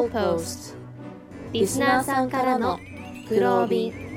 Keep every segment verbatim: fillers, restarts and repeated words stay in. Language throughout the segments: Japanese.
Outpost リスナーさんからのグロービン。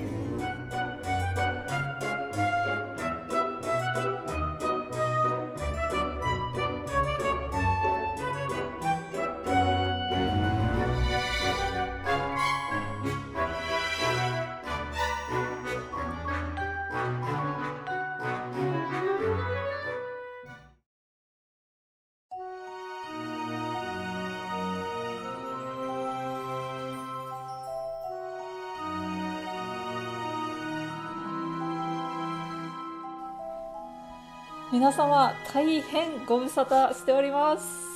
皆様大変ご無沙汰しております。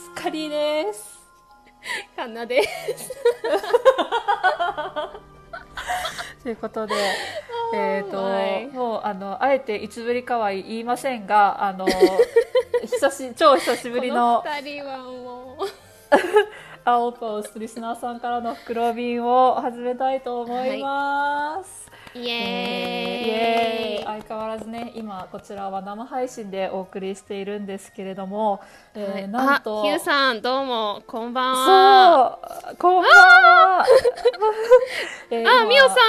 カリーです。 カンナですということで、えーと、はい、もうあのあえていつぶりかは言いませんが、あの久し超久しぶりのこのふたりはもうアウトポストリスナーさんからの袋便を始めたいと思います。 はい、イエーイ、 えー、イエーイ。相変わらずね、今こちらは生配信でお送りしているんですけれども、えーはい、なんとあ、ヒューさんどうもこんばんは。 そう、こんばんは。 えー、あ、ミオさんこんばんは。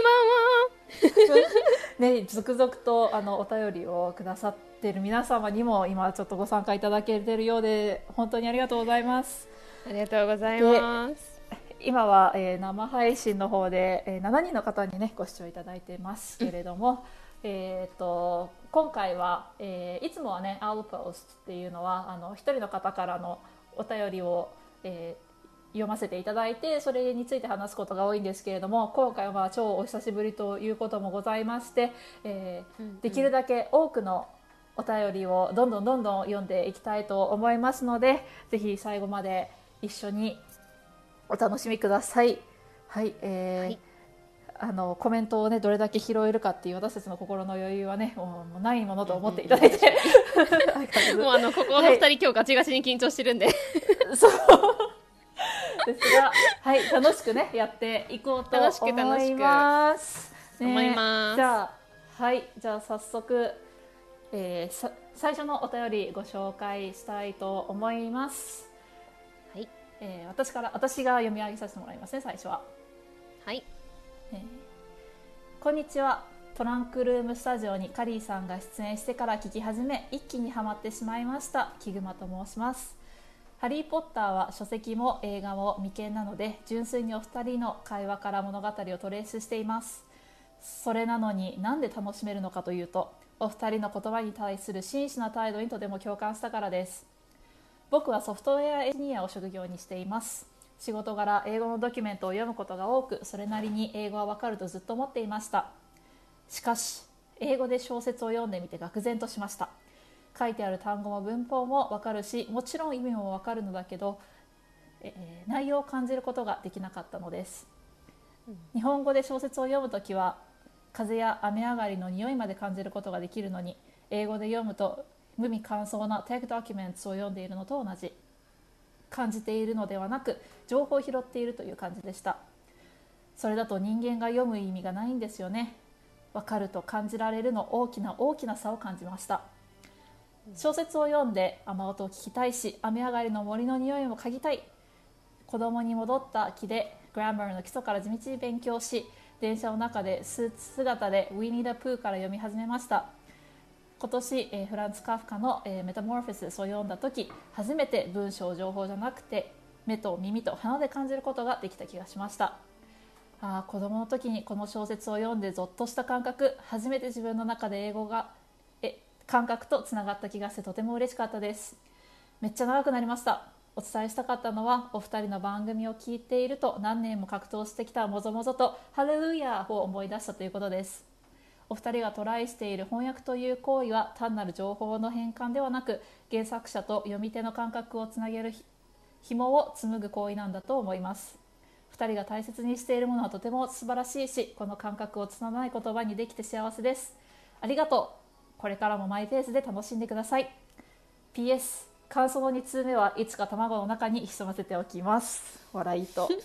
ね、続々とあのお便りをくださっている皆様にも今ちょっとご参加いただけているようで本当にありがとうございます。 ありがとうございます。 今は、えー、生配信の方で、えー、しちにんの方にねご視聴いただいていますけれども、うん、えー、と今回は、えー、いつもはねアウトポストっていうのはあのひとりの方からのお便りを、えー、読ませていただいてそれについて話すことが多いんですけれども、今回は超お久しぶりということもございまして、えーうんうん、できるだけ多くのお便りをどんどんどんどん読んでいきたいと思いますので、ぜひ最後まで一緒にお楽しみください。はい、えーはい、あのコメントをねどれだけ拾えるかっていう私たちの心の余裕はねもうないものと思っていただいて、 もうあのここのふたり、はい、今日ガチガチに緊張してるんでそうですが、はい、楽しくねやっていこうと思います。楽しく楽しく、ね、 思います。 じゃあはいじゃあ早速、えー、さ最初のお便りご紹介したいと思います。えー、私から私が読み上げさせてもらいますね。最初ははい、 えー、こんにちは。トランクルームスタジオにカリーさんが出演してから聞き始め一気にハマってしまいました。キグマと申します。ハリーポッターは書籍も映画も未見なので純粋にお二人の会話から物語をトレースしています。それなのになんで楽しめるのかというと、お二人の言葉に対する真摯な態度にとても共感したからです。僕はソフトウェアエンジニアを職業にしています。仕事柄英語のドキュメントを読むことが多く、それなりに英語はわかるとずっと思っていました。しかし英語で小説を読んでみて愕然としました。書いてある単語も文法もわかるし、もちろん意味もわかるのだけど、えー、内容を感じることができなかったのです。うん、日本語で小説を読むときは風や雨上がりの匂いまで感じることができるのに、英語で読むと無味乾燥なテクドキュメントを読んでいるのと同じ。感じているのではなく情報を拾っているという感じでした。それだと人間が読む意味がないんですよね。わかると感じられるの大きな大きな差を感じました。小説を読んで雨音を聞きたいし、雨上がりの森の匂いも嗅ぎたい。子供に戻った気でグラマーの基礎から地道に勉強し、電車の中でスーツ姿でウィニー・ザ・プーから読み始めました。今年、えー、フランツ・カフカの、えー、メタモーフォシスを読んだ時、初めて文章情報じゃなくて目と耳と鼻で感じることができた気がしました。あ、子供の時にこの小説を読んでゾッとした感覚、初めて自分の中で英語がえ感覚とつながった気がしてとても嬉しかったです。めっちゃ長くなりました。お伝えしたかったのは、お二人の番組を聞いていると何年も格闘してきたもぞもぞとハレルヤーを思い出したということです。お二人がトライしている翻訳という行為は単なる情報の変換ではなく、原作者と読み手の感覚をつなげる紐を紡ぐ行為なんだと思います。二人が大切にしているものはとても素晴らしいし、この感覚を拙い言葉にできて幸せです。ありがとう。これからもマイペースで楽しんでください。 ピーエス 感想のに通目はいつか卵の中に潜ませておきます。笑いと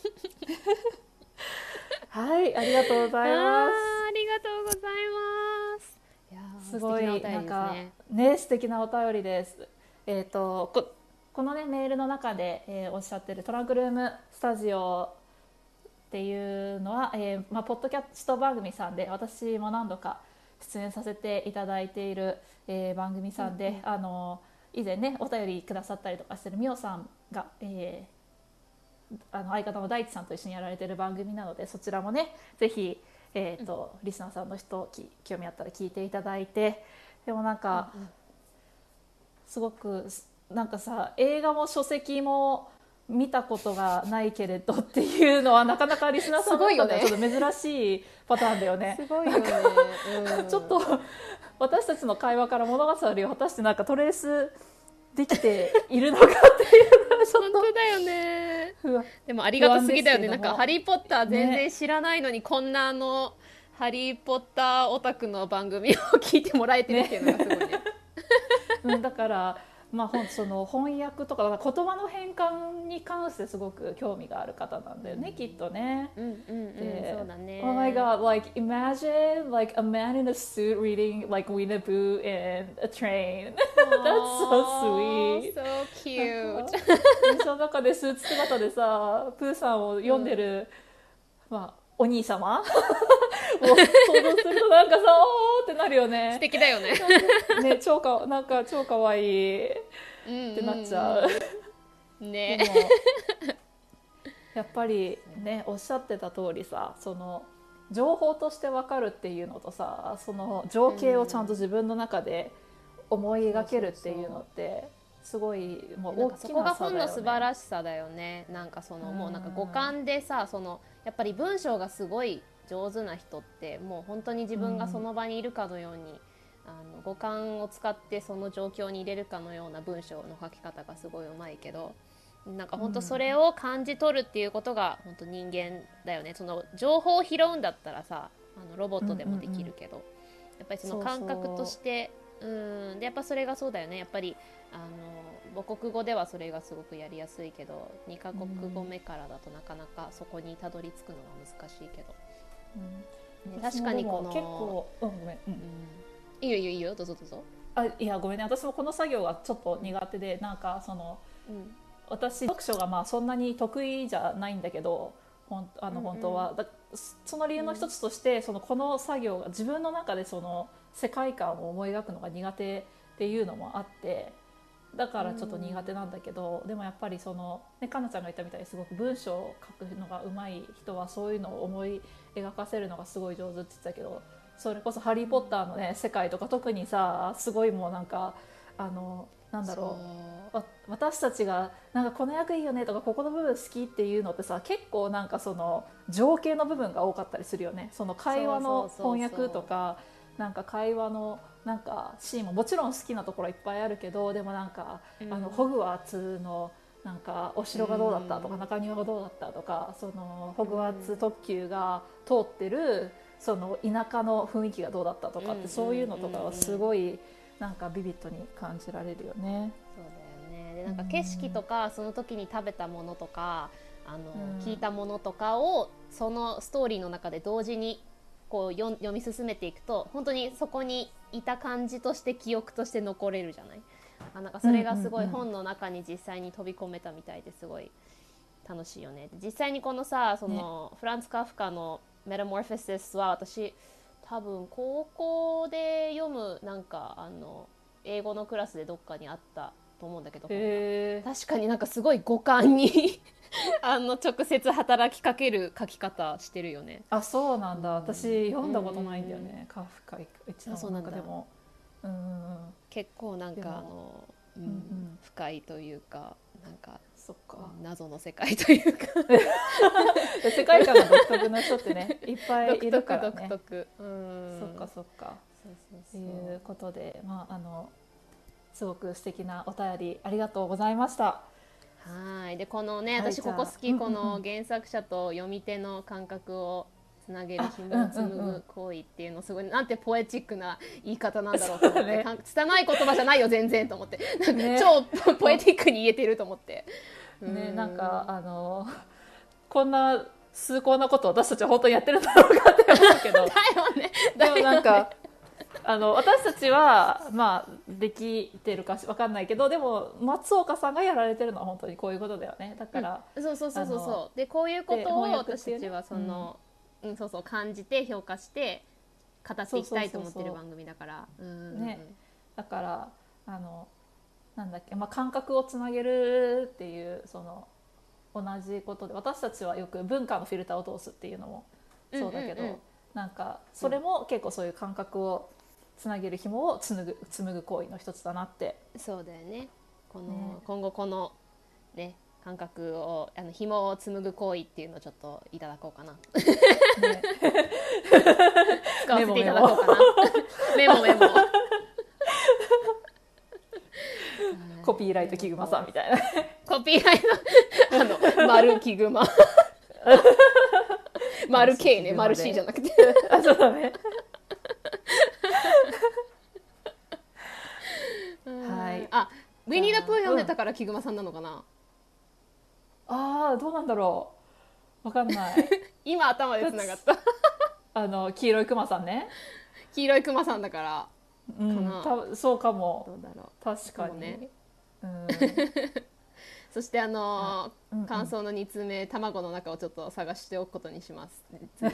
はい、ありがとうございます。 ありがとうございます。いやすごいなんかね素敵なお便りです。えっとここのねメールの中で、えー、おっしゃってるトランクルームスタジオっていうのは、えーまあ、ポッドキャスト番組さんで私も何度か出演させていただいている、えー、番組さんで、うんうん、あの以前ねお便りくださったりとかしてるみおさんが、えー、あの相方の大地さんと一緒にやられている番組なので、そちらもねぜひ、えーとうん、リスナーさんの人興味あったら聞いていただいて、でもなんか、うんうん、すごくなんかさ、映画も書籍も見たことがないけれどっていうのはなかなかリスナーさんの中ではちょっと珍しいパターンだよね。 すごいよね、 うん、ちょっと私たちの会話から物語を果たしてなんかトレースできているのかっていうのはちょっと本当だよね。でもありがたすぎだよね。なんかハリーポッター全然知らないのに、ね、こんなあのハリーポッターオタクの番組を聞いてもらえてるっていうのがすごいねうん、だからまあ、その翻訳とか言葉の変換に関してすごく興味がある方なんだよね、うん、きっとね。 うんうんうん、で、そうだね。 Oh my god, like imagine like a man in a suit reading like Winnie the Pooh in a train. That's so sweet. So cute. 電車の中でスーツ姿でさ、プーさんを読んでる、うん、まあお兄様を想像するとなんかさおーってなるよね。 素敵だよね。 ね、超かなんか超かわいいってなっちゃう。 うんうん、ね。 でもやっぱりねおっしゃってた通りさ、その情報として分かるっていうのとさ、その情景をちゃんと自分の中で思い描けるっていうのってすごいもう大きな差だよね。 そこが本の素晴らしさだよね。なんかそのもうなんか五感でさ、そのやっぱり文章がすごい上手な人ってもう本当に自分がその場にいるかのように、うん、あの五感を使ってその状況に入れるかのような文章の書き方がすごいうまいけど、なんか本当それを感じ取るっていうことが本当人間だよね。その情報を拾うんだったらさ、あのロボットでもできるけど、うんうんうん、やっぱりその感覚としてそうそう、うん、でやっぱそれがそうだよね。やっぱりあの母国語ではそれがすごくやりやすいけど、にカ国語目からだとなかなかそこにたどり着くのが難しいけど、うんね、確かにこの結構、うん、ごめん、うん、 いいよいいよいいよどうぞどうぞ。 あ、いやごめんね、私もこの作業がちょっと苦手で、なんかその、うん、私読書がまあそんなに得意じゃないんだけど、ほんあの本当は、うんうん、だその理由の一つとして、うん、そのこの作業が自分の中でその世界観を思い描くのが苦手っていうのもあって、だからちょっと苦手なんだけど、うん、でもやっぱりその、ね、かなちゃんが言ったみたいにすごく文章を書くのが上手い人はそういうのを思い描かせるのがすごい上手って言ってたけど、それこそハリーポッターのね世界とか特にさ、すごいもうなんかあのなんだろう、私たちがなんかこの役いいよねとかここの部分好きっていうのってさ、結構なんかその情景の部分が多かったりするよね。その会話の翻訳とか、なんか会話のなんかシーンももちろん好きなところいっぱいあるけど、でもなんか、うん、あのホグワーツのなんかお城がどうだったとか、うん、中庭がどうだったとか、そのホグワーツ特急が通ってるその田舎の雰囲気がどうだったとかって、うん、そういうのとかはすごいなんかビビッドに感じられるよね。 そうだよね。でなんか景色とか、うん、その時に食べたものとかあの、うん、聞いたものとかをそのストーリーの中で同時にこう読, 読み進めていくと、本当にそこにいた感じとして記憶として残れるじゃない。あなんかそれがすごい本の中に実際に飛び込めたみたいですごい楽しいよね。実際にこのさ、その、ね、フランツ・カフカのメタモーフォシスは私多分高校で読むなんかあの英語のクラスでどっかにあったと思うんだけど、確かになんかすごい五感にあの直接働きかける書き方してるよね。 あ、そうなんだ。私読んだことないんだよね、カフカ一の中でも。うん、 結構なんかあの、うんうん、深いというか、なんかそっか、 謎の世界というか世界観が独特な人ってねいっぱいいるからね。 独特、うん、 そっかそっか。そうそうそう。ということで、まああのすごく素敵なお便りありがとうございました。 はい。でこのね、私ここ好き、この原作者と読み手の感覚をつなげる紐を紡ぐ行為っていうの、すごいなんてポエチックな言い方なんだろうと思って、ね、拙い言葉じゃないよ全然と思って、なんか超ポエティックに言えてると思って、 ね、なんかあのこんな崇高なことを私たちは本当にやってるんだろうかって思うけどだよね。 でもなんかあの私たちはまあできてるかわかんないけど、でも松岡さんがやられてるのは本当にこういうことだよね。だから、 うん、そうそうそうそうそうでこういうことを私たちはその、うんうん、そうそう感じて評価して語っていきたいと思ってる番組だから、 ね、だからあのなんだっけ、まあ、感覚をつなげるっていうその同じことで、私たちはよく文化のフィルターを通すっていうのもそうだけど、うんうんうん、なんかそれも結構そういう感覚をつなげる紐を紡ぐ、紡ぐ行為の一つだなって。 そうだよね。この、ね、今後このね感覚をあの紐を紡ぐ行為っていうのをちょっといただこうかな、ね、使わせていただこうかなメモメモコピーライトキグマさんみたいなコピーライトあの丸キグマ丸 K ね、丸 C じゃなくてあ、そうだねはい。あ、ウィニー・ザ・プー読んでたからキグマさんなのかな。 ああ、どうなんだろう、わかんない今頭でつながったあの黄色いクマさんね、 黄色いクマさんだから、 うん、かな、そうかも。 どうだろう、 確かにね、うん、 そしてあのーうんうん、感想のに通目、卵の中をちょっと探しておくことにします次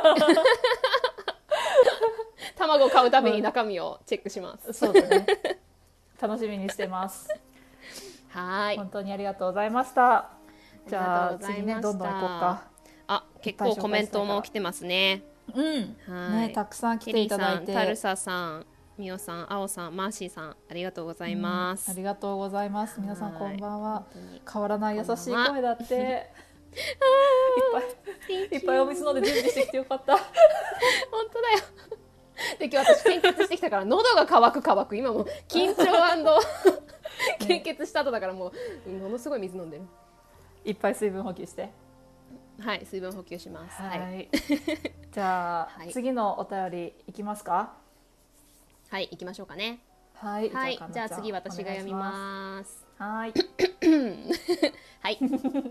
卵を買うたびに中身をチェックします、 うん、そうだね楽しみにしてますはい、 本当にありがとうございました。じゃあ次ね、どんどん行こうか。 あ、結構コメントも来てますね。 うん、はい、ね、たくさん来ていただいて、 タルサさん、ミオさん、アオさん、マーシーさん、ありがとうございます、 うん、ありがとうございます。皆さんこんばんは。変わらない優しい声だっていっぱいいっぱいお水飲んで準備してきてよかった本当だよで今日私献血してきたから喉が渇く渇く、今も緊張献血した後だからもうものすごい水飲んでる。 いっぱい水分補給して。 はい、水分補給します。はい、はい、 じゃあ、はい、次のお便りいきますか。 はい、行きましょうかね。 はい、 はい、じゃあ次私が読みます。 はいはい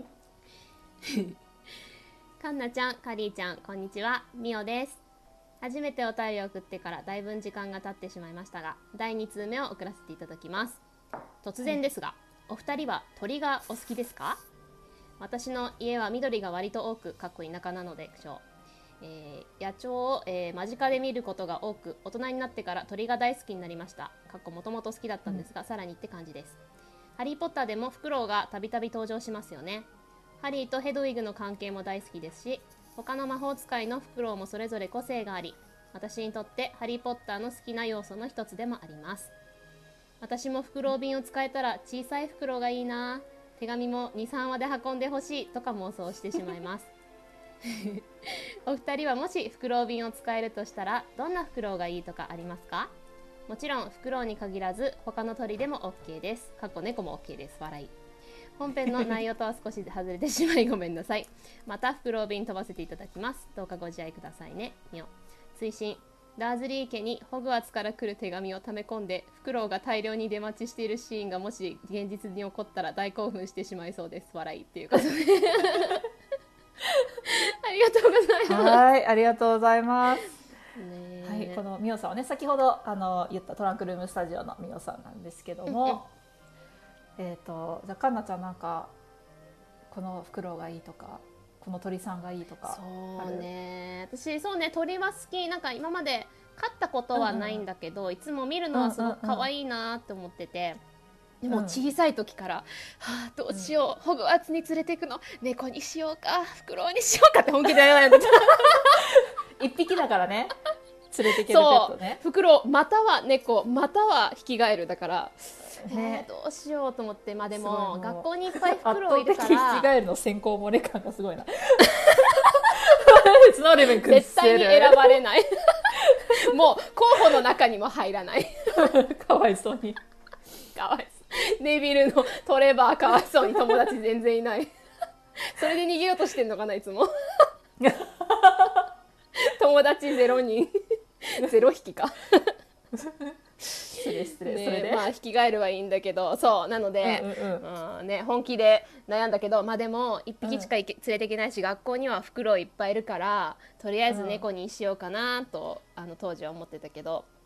かんなちゃん、かりーちゃん、こんにちは、みおです。初めてお便りを送ってからだいぶ時間が経ってしまいましたが、だいに通目を送らせていただきます。突然ですが、はい、お二人は鳥がお好きですか？私の家は緑が割と多く、かっこ田舎なのでしょう。えー、野鳥を、えー、間近で見ることが多く、大人になってから鳥が大好きになりました。かっこもともと好きだったんですが、うん、さらにって感じです。ハリーポッターでもフクロウがたびたび登場しますよね。ハリーとヘドウィグの関係も大好きですし、他の魔法使いのフクロウもそれぞれ個性があり、私にとってハリーポッターの好きな要素の一つでもあります。私もフクロウ便を使えたら小さいフクロウがいいな、手紙も に,さん 話で運んでほしいとか妄想してしまいますお二人はもしフクロウ便を使えるとしたらどんなフクロウがいいとかありますか？もちろんフクロウに限らず他の鳥でも OK です。かっこ猫も OK です。笑い。本編の内容とは少し外れてしまいごめんなさい。またフクロウ便飛ばせていただきます。どうかご自愛くださいね。みお。推進。ダーズリー家にホグワーツから来る手紙を溜め込んでフクロウが大量に出待ちしているシーンがもし現実に起こったら大興奮してしまいそうです。笑いっていうことでありがとうございます。 はい、ありがとうございます。ね、はい、このミオさんはね、先ほどあの言ったトランクルームスタジオのミオさんなんですけども、えっとじゃあカンナちゃん、なんかこのフクロウがいいとかこの鳥さんがいいとか。 そうね、私そうね、鳥は好き。なんか今まで飼ったことはないんだけど、うんうん、いつも見るのはすごく可愛いなって思ってて、うんうん、でも小さい時から、うん、はあ、どうしよう、ホグワーツに連れていくの猫にしようかフクロウにしようかって本気で悩んでた一匹だからね、連れていけるペットね。 そう、フクロウまたは猫またはヒキガエルだからね、えー、どうしようと思って。まあでも学校にいっぱいフクロウいるから、 圧倒的ヒキガエルの先行漏れ感がすごいな絶対に選ばれないもう候補の中にも入らないかわいそうにかわいそう。ネビルのトレバーかわいそうに友達全然いないそれで逃げようとしてんのかな、いつも友達ゼロにんゼロ匹か失礼失礼、 ね、 それでまあ引き換えるはいいんだけど、そうなので、うんうんうん、ね、本気で悩んだけど、まあでもいっぴきしかいけ、うん、連れていけないし、学校にはフクロウいっぱいいるからとりあえず猫にしようかなと、うん、あの当時は思ってたけど、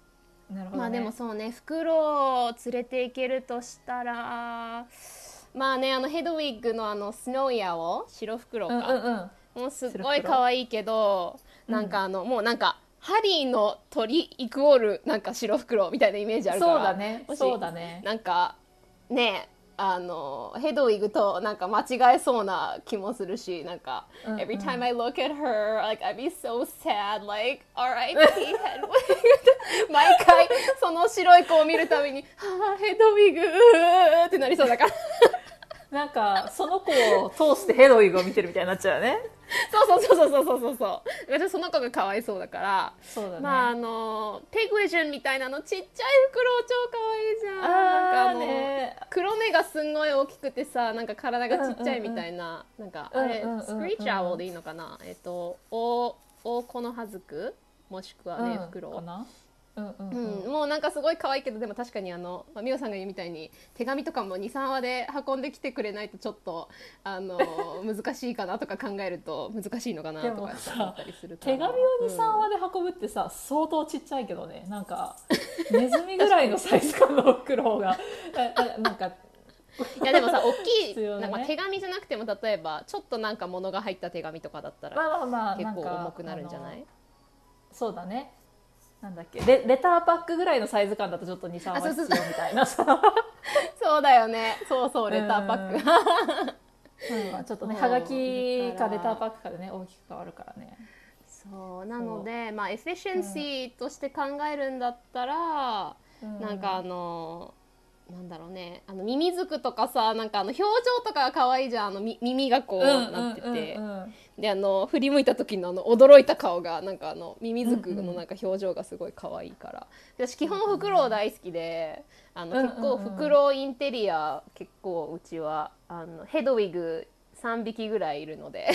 なるほどね。 まあでもそうね、フクロウを連れて行けるとしたら、まあね、あのヘドウィッグのあのスノーヤオ、白フクロウか、 うんうんうん。 もうすっごい可愛いけど、なんかあの、もうなんかハリーの鳥イクオールなんか白フクロウみたいなイメージあるから、 そうだね、 もしそうだね。 なんかね、あのヘドウィグとなんか間違えそうな気もするし、なんか、 うんうん、 every time I look at her like I'd be so sad like アールアイピー ヘドウィグ毎回その白い子を見るたびにはあヘドウィグーってなりそうだからなんかその子を通してヘドウィグを見てるみたいになっちゃうよね。 そうそうそうそうそうそうそう、私その子がかわいそうだから、 そうだね。 まああのペグウィジョンみたいなのちっちゃいフクロウ超かわいいじゃん。 あなんかあの、 ね、 黒目がすんごい大きくてさ、なんか体がちっちゃいみたいな、うんうんうん、なんかあれ、 うんうんうんうん、 スクリーチャーオーでいいのかな、えっとオオコノハズクもしくはね、 うん、 フクロウかな、うんうんうんうん、もうなんかすごい可愛いけど、でも確かにあの美桜さんが言うみたいに手紙とかも に,さん 話で運んできてくれないとちょっとあの難しいかなとか考えると難しいのかなとか思ったりするから。 手紙を に,さん 話で運ぶってさ、うん、相当ちっちゃいけどね、なんかネズミぐらいのサイズ感のフクロウがなんかいやでもさ、大きい、 ね、 なんか手紙じゃなくても例えばちょっとなんか物が入った手紙とかだったら、 まあまあまあ、 結構重くなるんじゃない？ そうだね、なんだっけ レ, レターパックぐらいのサイズ感だとちょっと に,さん 話必要みたいなさそうだよね、そうそう、レターパック、 うん、ちょっとね、はがきかレターパックかでね大きく変わるからね。 そうなので、まあエフィシェンシーとして考えるんだったら、うん、なんかあのなんだろうね、あのミミズクとかさ、なんかあの表情とかが可愛いじゃん、あの耳がこうなってて、うんうんうんうん、であの振り向いた時のあの驚いた顔がなんかあのミミズクのなんか表情がすごい可愛いから、うんうん、私基本フクロウ大好きで、あの結構フクロウインテリア結構うちはあのヘドウィグさんびきぐらいいるので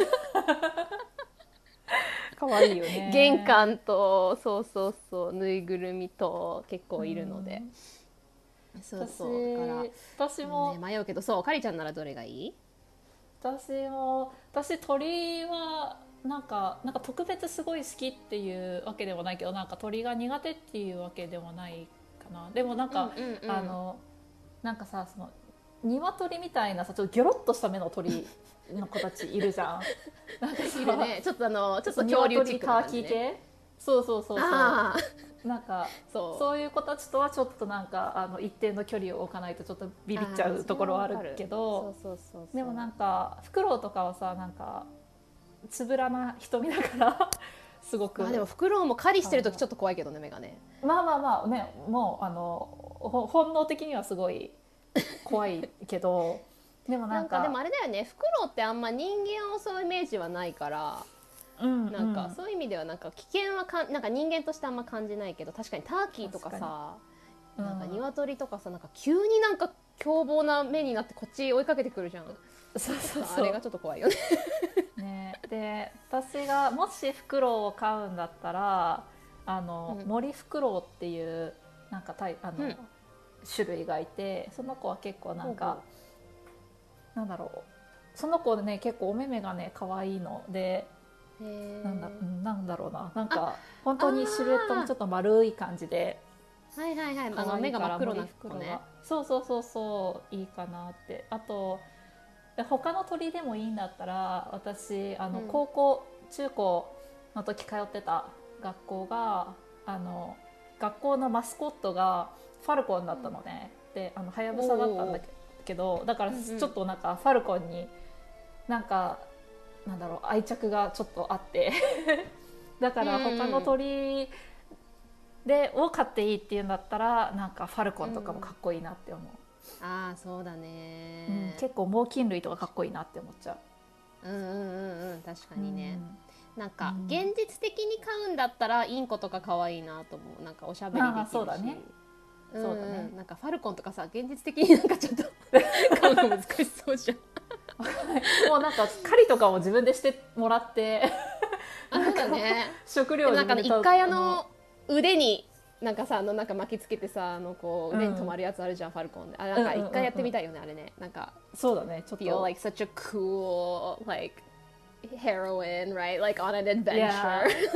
可愛いよね。 玄関とそうそうそうぬいぐるみと結構いるので、うん、そうそうだから私も、 ね、迷うけど、そうカリちゃんならどれがいい？ 私も私鳥はなんかなんか特別すごい好きっていうわけでもないけど、なんか鳥が苦手っていうわけでもないかな。でもなんか、うんうんうん、あのなんかさ、その鶏みたいなさ、ちょっとギョロッとした目の鳥の子たちいるじゃん。なんかいるね。 ちょっとあのちょっと恐竜チックな感じね。 ターキー系。そうそうそうそう。なんかそう、そういう子たちとはちょっとなんかあの一定の距離を置かないとちょっとビビっちゃうところはあるけど、でもなんかフクロウとかはさ、なんかつぶらな瞳だからすごく。 まあでもフクロウも狩りしてる時ちょっと怖いけどね、目がね。 まあまあまあね、もうあの本能的にはすごい怖いけどでもなんか、 なんかでもあれだよね、フクロウってあんま人間を襲うイメージはないから、うんうん、なんかそういう意味ではなんか危険はかんなんか人間としてあんま感じないけど、確かにターキーとかさ、うん、なんか鶏とかさ、なんか急になんか凶暴な目になってこっち追いかけてくるじゃん。 そうそうそう、 あれがちょっと怖いよねね。で私がもしフクロウを飼うんだったら、あの、うん、森フクロウっていうなんかタイあの、うん、種類がいて、その子は結構なんか、うん、なんだろう、その子ね結構お目目がね可愛いので、なんだ、なんだろうな、なんか本当にシルエットもちょっと丸い感じで、 はいはいはい、あの目が真っ黒な子ね。 そうそうそうそういいかなって。あと他の鳥でもいいんだったら、私あの高校、うん、中高の時通ってた学校があの学校のマスコットがファルコンだったのね、うん、であのハヤブサだったんだけど、だからちょっとなんかファルコンになんかなんだろう、愛着がちょっとあってだから他の鳥でを飼っていいっていうんだったら、なんかファルコンとかもかっこいいなって思う。 うん、ああそうだね、 うん、結構猛禽類とかかっこいいなって思っちゃう。うんうんうんうん、確かにね、うん、なんか現実的に飼うんだったらインコとか可愛いなと思う。なんかおしゃべりできるし、 そうだね、 そうだね、なんかファルコンとかさ、現実的になんかちょっと飼うの難しそうじゃんもうなんか狩りとかも自分でしてもらってなんかね、 食料なんか一回あの腕になんかさ、あのなんか巻きつけてさ、あのこう腕に止まるやつあるじゃん、うん、ファルコンで。あ、なんか一回やってみたいよね、あれね。なんかそうだね、ちょっと feel like such a cool like heroine right like on an adventure、yeah. like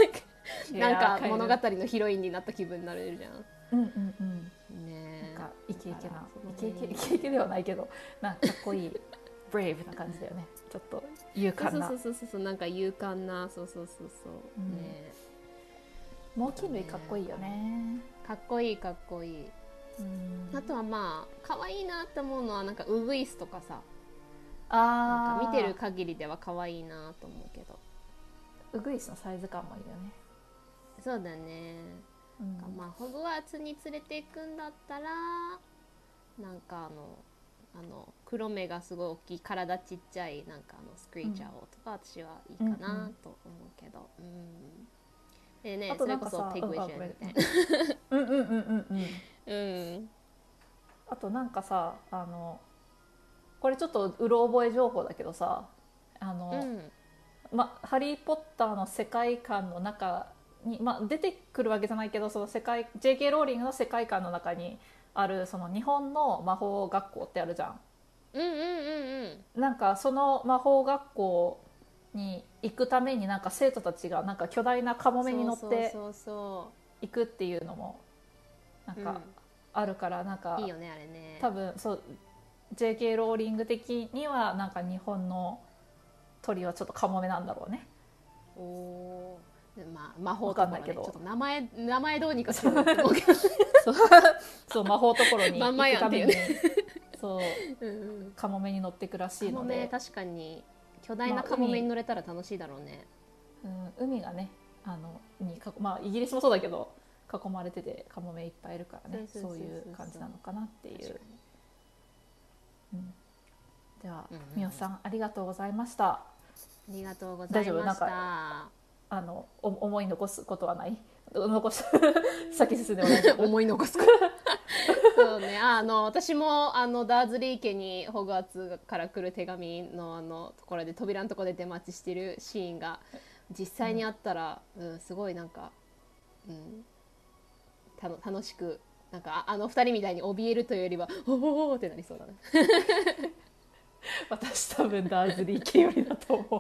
なんか物語のヒロインになった気分になれるじゃん。 うんうんうんね、 なんかイケイケな、 ね、 イケイケイケイケではないけどなんかかっこいいブレイブな感じだよね。ちょっと勇敢な、 そうそうそうそう、なんか勇敢な、そうそうそうそう、うん、ね、 猛禽類かっこいいよね。 かっこいいかっこいい。うん、あとはまあ可愛いなって思うのはなんかウグイスとかさ、あなんか見てる限りでは可愛いなと思うけど、 ウグイスのサイズ感もいいよね。 そうだね、うん、まあホグワーツに連れていくんだったらなんかあのあの黒目がすごい大きい体ちっちゃいなんかあのスクリーチャーをとか私はいいかなと思うけど、うんうん、でね、それこそペグウィジェンみたいなうんうんうんうんうんうんあとなんかさ、あのこれちょっとうろ覚え情報だけどさ、あの、うんま、ハリー・ポッターの世界観の中に、ま、出てくるわけじゃないけど、その世界 ジェーケー ローリングの世界観の中にあるその日本の魔法学校ってあるじゃん。 うんうんうんうん。 なんかその魔法学校に行くためになんか生徒たちがなんか巨大なカモメに乗って行くっていうのもなんかあるから、なんかいいよねあれね。 多分そう ジェーケー ローリング的にはなんか日本の鳥はちょっとカモメなんだろうね。 おお、まあ、魔法ところ、ね、 けどちょっと名前名前どうにかしようと思うけどそうそう魔法ところに行くためにそう、うん、カモメに乗ってくらしいので、カモメ確かに巨大なカモメに乗れたら楽しいだろうね、 まあ、海, うん、海がねあのにか、まあ、イギリスもそうだけど囲まれててカモメいっぱいいるからね、そういう感じなのかなっていう、うん、では、うんうん、みおさんありがとうございました。ありがとうございました。大丈夫？なんかあの思い残すことはない？残す先進んでも大丈夫？ 思い残すことそうね、あの私もあのダーズリー家にホグワーツから来る手紙 の, あのところで扉のところで出待ちしてるシーンが実際にあったら、うんうん、すごいなんか、うん、たの楽しくなんかあのふたりみたいに怯えるというよりはおおってなりそうだね私多分ダーズリー家よりだと思う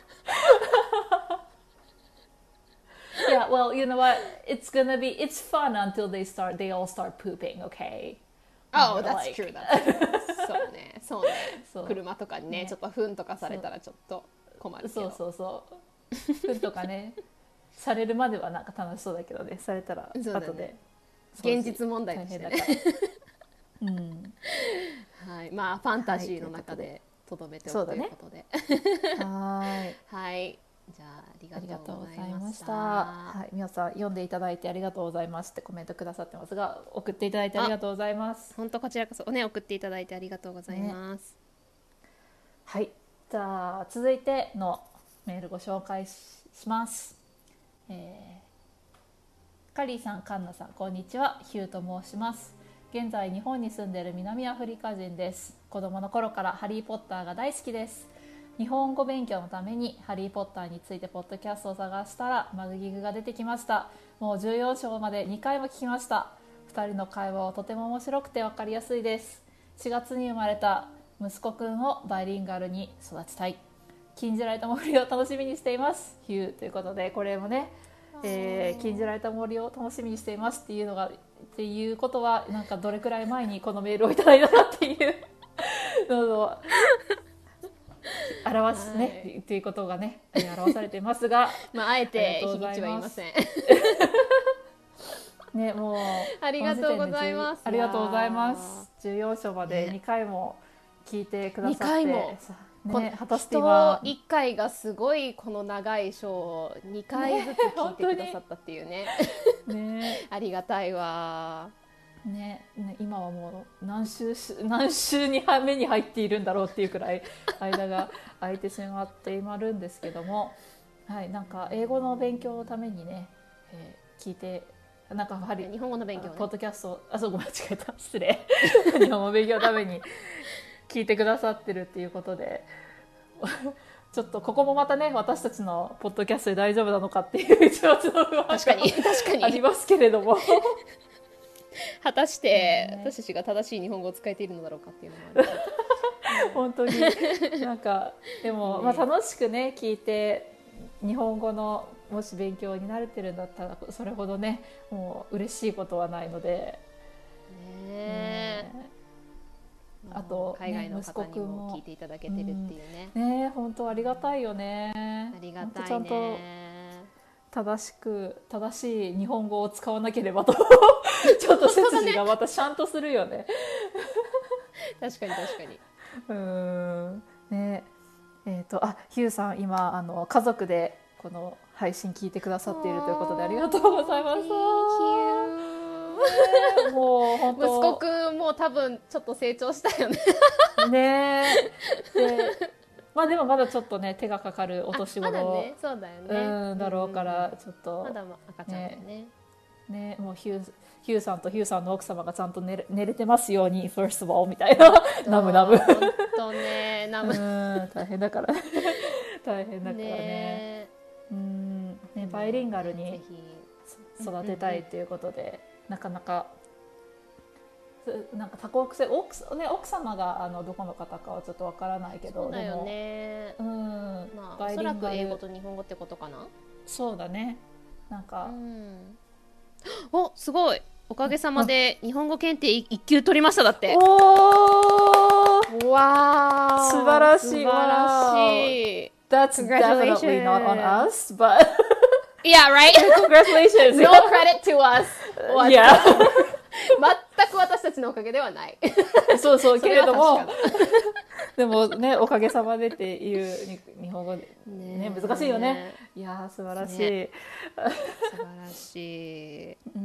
Yeah, well, you know what? It's gonna be, it's fun until they start, they all start pooping, okay? Oh, that's like... true, that's true. そうね、そうね。そう車とかにね、ねちょっと糞とかされたらちょっと困るけど。 そうそうそう糞とかね、されるまではなんか楽しそうだけどね、されたら後で、ね。 現実問題としてね。 うん。 はい、まあファンタジーの中でとどめておくということで。 はい。 はい。じゃあありがとうございました。 はい、皆さん読んでいただいてありがとうございますってコメントくださってますが、送っていただいてありがとうございます。 本当こちらこそね送っていただいてありがとうございます。 ね、はい、じゃあ続いてのメールご紹介 し, します。えー、カリーさん、カンナさん、こんにちは。ヒューと申します。現在日本に住んでいる南アフリカ人です。子供の頃からハリーポッターが大好きです。日本語勉強のためにハリーポッターについてポッドキャストを探したらマグギグが出てきました。もうじゅうよん章までにかいも聞きました。ふたりの会話はとても面白くて分かりやすいです。しがつに生まれた息子くんをバイリンガルに育てたい。禁じられた森を楽しみにしています。ヒューということで、これもね、えー、禁じられた森を楽しみにしていますっていうのがっていうことはなんかどれくらい前にこのメールをいただいたかっていうのを表すね、はい、っていうことがね表されていますがまあ、あえて日にちは言いませんね、もうありがとうございます。 ありがとうございます。じゅうよん章までにかいも聞いてくださって、ね、にかいもね、果たして今人いっかいがすごいこの長い章をにかいずつ聞いてくださったっていうね、ねありがたいわ。 ね、今はもう何週何週に目に入っているんだろうっていうくらい間が空いてしまって今るんですけども、はい、なんか英語の勉強のためにね、えー、聞いてなんかやはり日本語の勉強、ね、 ポッドキャストあそうごめん間違えた失礼日本語の勉強のために聞いてくださってるっていうことでちょっとここもまたね私たちのポッドキャストで大丈夫なのかっていう一応の不安がありますけれども果たして私たちが正しい日本語を使えているのだろうかっていうのもある本当になんかでも、まあ、楽しくね聞いて日本語のもし勉強に慣れてるんだったらそれほどねもう嬉しいことはないので、 ね、 うん、あと、 海外の方にも聞いていただけてるっていうね、 うん、ね本当ありがたいよね。 ありがたいね。 ちゃんと正しく正しい日本語を使わなければとちょっと背筋がまたシャンとするよね確かに確かに。 うんねえー、とあヒューさん今あの家族でこの配信聞いてくださっているということでありがとうございます。ね、もう本当息子くんも多分ちょっと成長したよねねでまあでもまだちょっとね手がかかるお年頃、 まだね、そうだよね、 うんだろうからちょっと、 まだ赤ちゃんだよね。 ね、もうヒュー、ヒューさんとヒューさんの奥様がちゃんと寝れ、寝れてますように first of all みたいなナムナム本当ねナムうん大変だから大変だからね、ねうんねバイリンガルに育てたいということで、うんうんうん、なかなかなんか多国籍 奥,、ね、奥様があのどこの方かはちょっとわからないけど、 そうだよね、 でも、うんまあ、おそらく英語と日本語ってことかな。 そうだねなんか、うん、 おすごいおかげさまで日本語検定いっ級取りましただって。 おーわー素晴らしい素晴らしい。 That's definitely not on us but yeah right congratulations no credit to us yeah 全く私たちのおかげではないそうそうけれどもでもねおかげさまでっていう日本語で、ね、難しいよね。いや素晴らしい、ね、 素晴らしい、うん、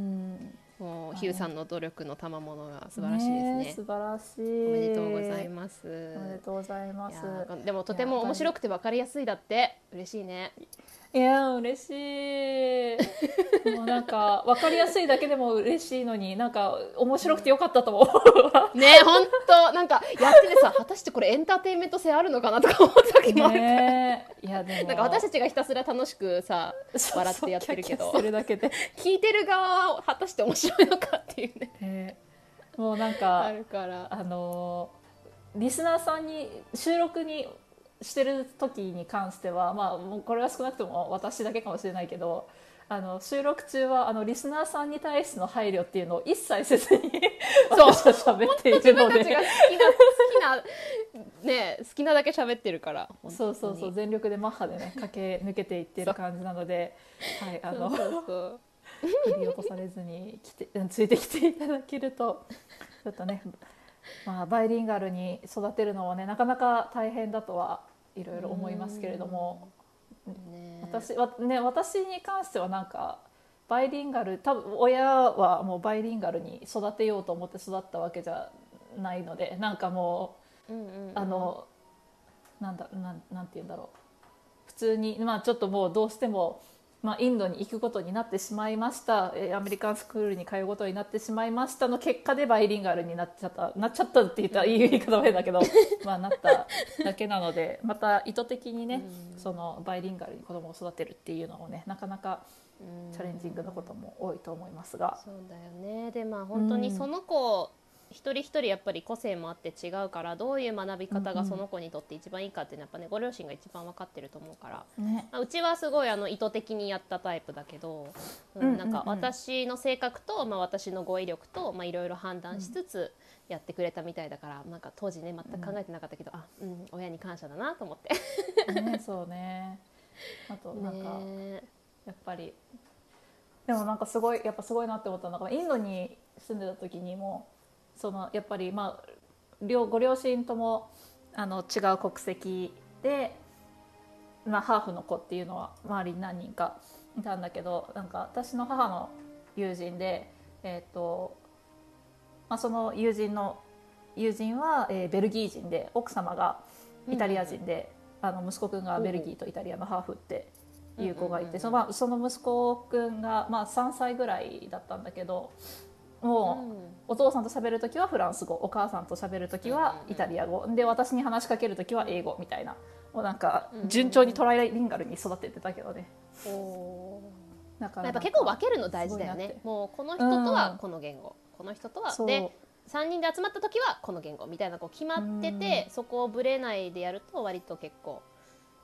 もうヒューさんの努力の賜物が素晴らしいですね。 ね素晴らしい。 おめでとうございます。 おめでとうございます。 でもとても面白くて分かりやすいだって嬉しいね。 いや嬉しいもうなんか分かりやすいだけでも嬉しいのになんか面白くてよかったと思うね本当なんかやっててさ果たしてこれエンターテインメント性あるのかなとか思った時もあるから、ね、いやでもなんか私たちがひたすら楽しくさ笑ってやってるけどそうそうキャッキャしてるだけで聞いてる側は果たして面白いのかっていうね、 えー、もうなんかあるからあのリスナーさんに収録にしてる時に関しては、まあ、もうこれは少なくとも私だけかもしれないけどあの収録中はあのリスナーさんに対しての配慮っていうのを一切せずに私は喋っているので自分たちが好きな、好きな、ね、好きなだけ喋ってるからそうそうそう全力でマッハでね駆け抜けていってる感じなので、はい、あのそうそうそう振り落とされずに来てついてきていただけるとちょっとねまあ、バイリンガルに育てるのはねなかなか大変だとはいろいろ思いますけれども、ね、私は、ね、私に関してはなんかバイリンガル多分親はもうバイリンガルに育てようと思って育ったわけじゃないのでなんかもう、うんうんうん、あのなんだなん、なんて言うんだろう普通に、まあ、ちょっともうどうしてもまあ、インドに行くことになってしまいましたアメリカンスクールに通うことになってしまいましたの結果でバイリンガルになっちゃったなっちゃったって言ったらいい言い方は変だけどまあなっただけなのでまた意図的にねそのバイリンガルに子供を育てるっていうのもねなかなかチャレンジングなことも多いと思いますがそうだよね。でまあ本当にその子一人一人やっぱり個性もあって違うからどういう学び方がその子にとって一番いいかっていうのはやっぱねご両親が一番分かってると思うから、ねまあ、うちはすごいあの意図的にやったタイプだけど、うん、なんか私の性格と、まあ、私の語彙力といろいろ判断しつつやってくれたみたいだからなんか当時ね全く考えてなかったけど、うん、あ、うん、親に感謝だなと思ってねそうねあとなんか、ね、やっぱりでもなんかすごいやっぱすごいなって思ったのがインドに住んでた時にもそのやっぱり、まあ、両ご両親ともあの違う国籍で、まあ、ハーフの子っていうのは周りに何人かいたんだけどなんか私の母の友人で、えーとまあ、その友人の友人は、えー、ベルギー人で奥様がイタリア人で、うん、あの息子くんがベルギーとイタリアのハーフっていう子がいて、その、まあ、その息子くんが、まあ、さんさいぐらいだったんだけどもう、うん、お父さんと喋るときはフランス語お母さんと喋るときはイタリア語、うんうん、で私に話しかけるときは英語みたいなもうなんか順調にトライリンガルに育ててたけどね、うんうん、 だからやっぱ結構分けるの大事だよね。もうこの人とはこの言語、うん、この人とはでさんにんで集まったときはこの言語みたいなこう決まってて、うん、そこをぶれないでやると割と結構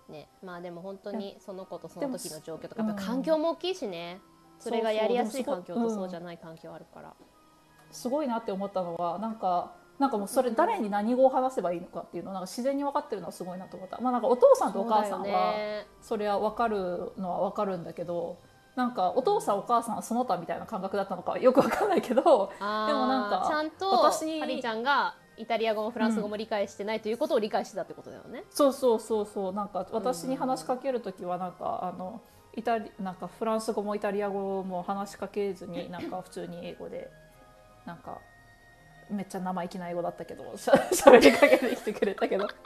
ね、まあでも本当にその子とその時の状況とか、 でもやっぱ環境も大きいしね、それがやりやすい環境とそうじゃない環境あるから、 すごいなって思ったのはなんかなんかもうそれ誰に何語を話せばいいのかっていうのをなんか自然に分かってるのはすごいなと思った。まあなんかお父さんとお母さんはそれは分かるのは分かるんだけど、なんかお父さんお母さんはその他みたいな感覚だったのかよく分かんないけど、でもなんかちゃんと私にハリーちゃんがイタリア語もフランス語も理解してないということを理解してたってことだよね、 うん、そうそうそうそう、なんか私に話しかけるときはなんかあのイタリなんかフランス語もイタリア語も話しかけずになんか普通に英語でなんかめっちゃ生意気な英語だったけどしゃべりかけてきてくれたけど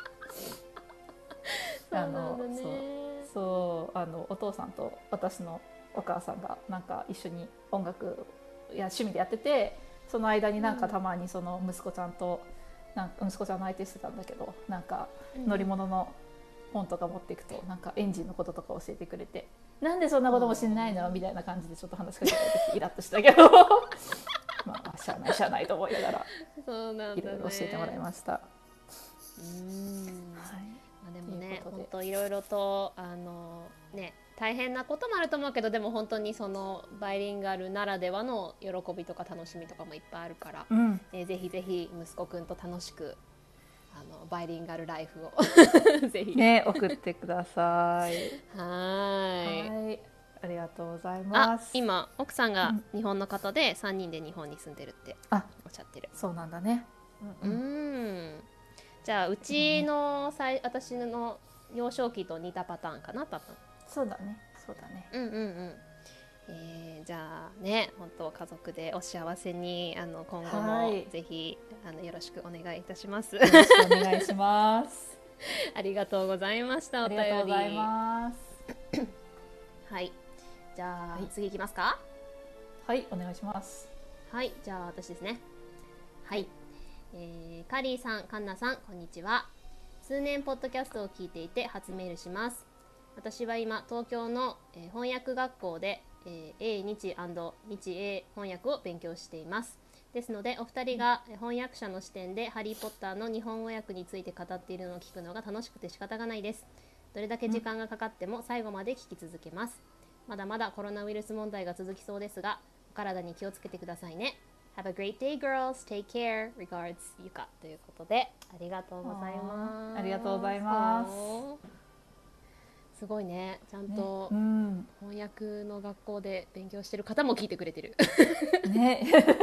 あのそうそうあのお父さんと私のお母さんがなんか一緒に音楽や趣味でやってて、その間になんかたまにその息子ちゃんとなんか息子ちゃんの相手してたんだけど、なんか乗り物の本とか持っていくとなんかエンジンのこととか教えてくれて、なんでそんなことも知んないのみたいな感じでちょっと話しかけられてイラッとしたけどまあしゃあないしゃあないと思いながらそうなんだ、ね、 いろいろ教えてもらいました。 うーん、はい、まあ、でもね本当いろいろとあのね大変なこともあると思うけど、でも本当にそのバイリンガルならではの喜びとか楽しみとかもいっぱいあるから、うん、ね、ぜひぜひ息子くんと楽しくあのバイリンガルライフをぜひね送ってください。 はい、 ありがとうございます。 あ、今奥さんが日本の方でさんにんで日本に住んでるっておっしゃってる。 そうなんだね。 うん、うん、じゃあうちのさい私の幼少期と似たパターンかな多分。 そうだねそうだね。 うんうんうん。えー、じゃあね本当家族でお幸せにあの今後もぜひ、はい、あのよろしくお願いいたします。よろしくお願いします。 ありがとうございました。お便り。 ありがとうございます。 はい。じゃあ、はい、次いきますか。 はいお願いします。 はい、じゃあ私ですね。はい、えー、カリーさん、カンナさん、こんにちは。数年ポッドキャストを聞いていて初メールします。私は今東京の、えー、翻訳学校で、えー、英日&日英翻訳を勉強しています。ですのでお二人が翻訳者の視点でハリー・ポッターの日本語訳について語っているのを聞くのが楽しくて仕方がないです。どれだけ時間がかかっても最後まで聞き続けます。まだまだコロナウイルス問題が続きそうですが、お体に気をつけてくださいね。Have a great day, girls. Take care. Regards, ゆかということで、ありがとうございます。 ありがとうございます。 すごいね、ちゃんと翻訳の学校で勉強してる方も聞いてくれてる。ね。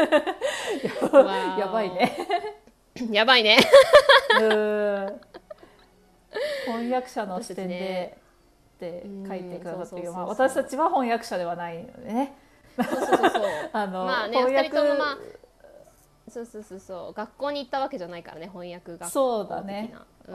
やばいね。 やばいね。 翻訳者の視点でって書いてくださってる。私たちは翻訳者ではないのでね。 そうそうそうそう。あのまあね、二人ともまあそうそうそうそう学校に行ったわけじゃないからね、翻訳学校的な。 そうだね。うん、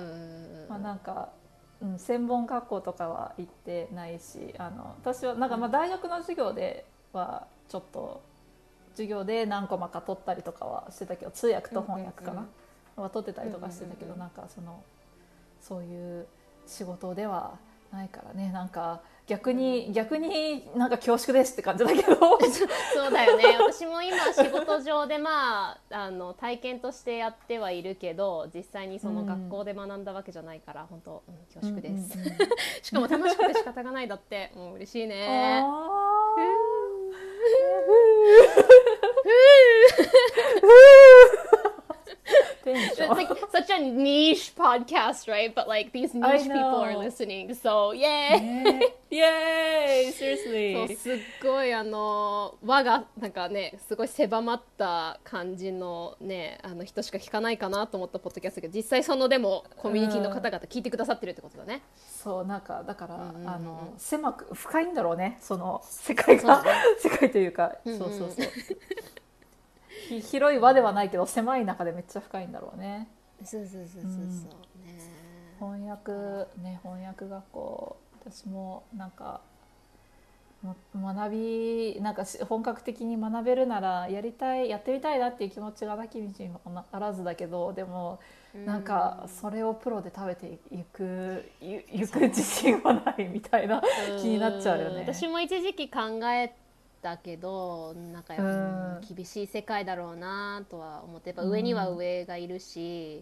まあなんか、うん、専門学校とかは行ってないし、あの私はなんかまあ大学の授業ではちょっと授業で何コマか取ったりとかはしてたけど、通訳と翻訳かな、うんうんうん、は取ってたりとかしてたけど、うんうんうん、なんかそのそういう仕事ではないからね、なんか逆に逆になんか恐縮ですって感じだけどそうだよね。私も今仕事上でまああの体験としてやってはいるけど、実際にその学校で学んだわけじゃないから、うん、本当、うん、恐縮です、うんうんうん、しかも楽しくて仕方がないだってもう嬉しいね。It's like such a niche podcast, right? But like these niche people are listening, so yay! Yay! Seriously! そうすっごいあの輪がなんかねすごい狭まった感じのねあの人しか聞かないかなと思ったポッドキャストだけど、実際そのでもコミュニティの方々聞いてくださってるってことだね。 そうなんかだから、うんうんうん、あの狭く深いんだろうね、その世界が、ね、世界というか、うんうん、そうそうそう。広い輪ではないけど狭い中でめっちゃ深いんだろうね。 そうそうそうそうそう、うん、ね。 翻訳ね翻訳学校私もなんか学びなんか本格的に学べるならやりたいやってみたいなっていう気持ちがなきにしもあらずだけど、でもなんかそれをプロで食べていくいく自信はないみたいな気になっちゃうよね。 私も一時期考えだけどなんかやっぱ厳しい世界だろうなとは思って、やっぱ上には上がいるし、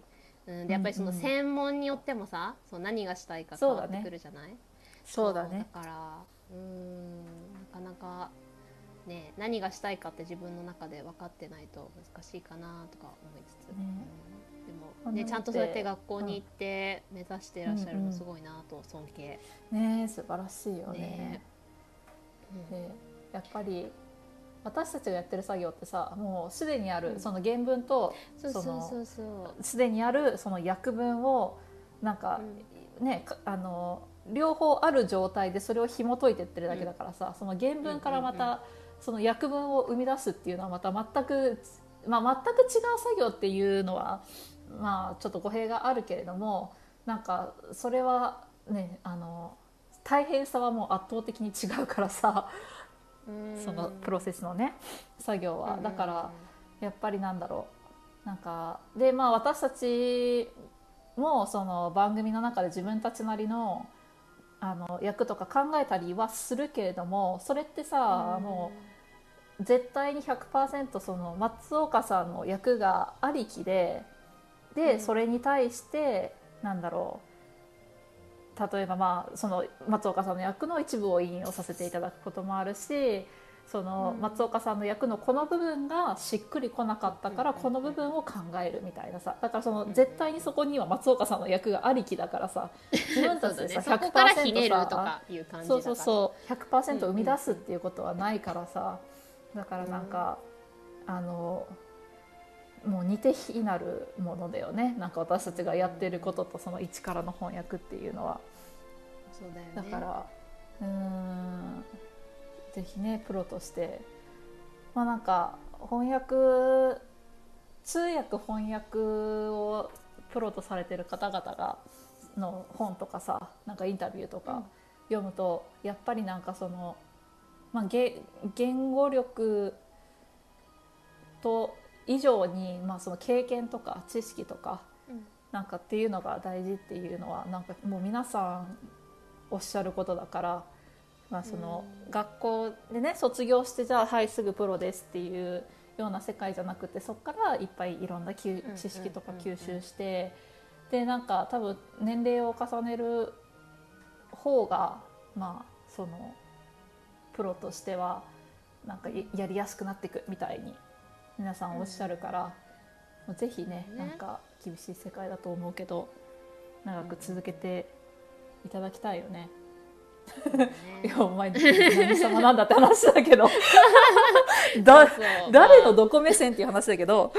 うん、でやっぱりその専門によってもさ、その何がしたいか変わってくるじゃない。 そうだね。 だからうーんなかなかね何がしたいかって自分の中で分かってないと難しいかなとか思いつつ、ねうん、でも、ね、ちゃんとそうやって学校に行って目指してらっしゃるのすごいなと尊敬、 うんうん、ね素晴らしいよね。 ね、 うん、でやっぱり私たちがやってる作業ってさもうすでにある、 うん、 その原文とすでにあるその訳文をなんか、うん、ねあの両方ある状態でそれを紐解いてってるだけだからさ、うん、その原文からまたその訳文を生み出すっていうのはまた全く、まあ、全く違う作業っていうのはまあちょっと語弊があるけれどもなんかそれはねあの大変さはもう圧倒的に違うからさそのプロセスのね作業はだからやっぱりなんだろうなんかでまあ私たちもその番組の中で自分たちなりのあの役とか考えたりはするけれどもそれってさもう絶対に ひゃくパーセント その松岡さんの役がありきででそれに対してなんだろう例えば、まあ、その松岡さんの役の一部を引用させていただくこともあるしその松岡さんの役のこの部分がしっくりこなかったからこの部分を考えるみたいなさだからその絶対にそこには松岡さんの役がありきだからさ自分たちでさ ひゃくパーセント さそうそうそう ひゃくパーセント 生み出すっていうことはないからさだからなんかあのもう似て非なるものだよねなんか私たちがやってることとその一からの翻訳っていうのはそうだよね、 だからうーんぜひねプロとしてまあなんか翻訳通訳翻訳をプロとされてる方々がの本とかさなんかインタビューとか読むと、うん、やっぱりなんかその、まあ、言, 言語力と以上に、まあ、その経験とか知識とか、うん、なんかっていうのが大事っていうのはなんかもう皆さんおっしゃることだから、まあ、その学校でね卒業してじゃあはいすぐプロですっていうような世界じゃなくてそこからいっぱいいろんな知識とか吸収してでなんか多分年齢を重ねる方がまあそのプロとしてはなんかやりやすくなっていくみたいに皆さんおっしゃるから、うん、ぜひ ね, ねなんか厳しい世界だと思うけど長く続けていただきたいよね。ねいやお前何様なんだって話だけどだそうそう誰のどこ目線っていう話だけど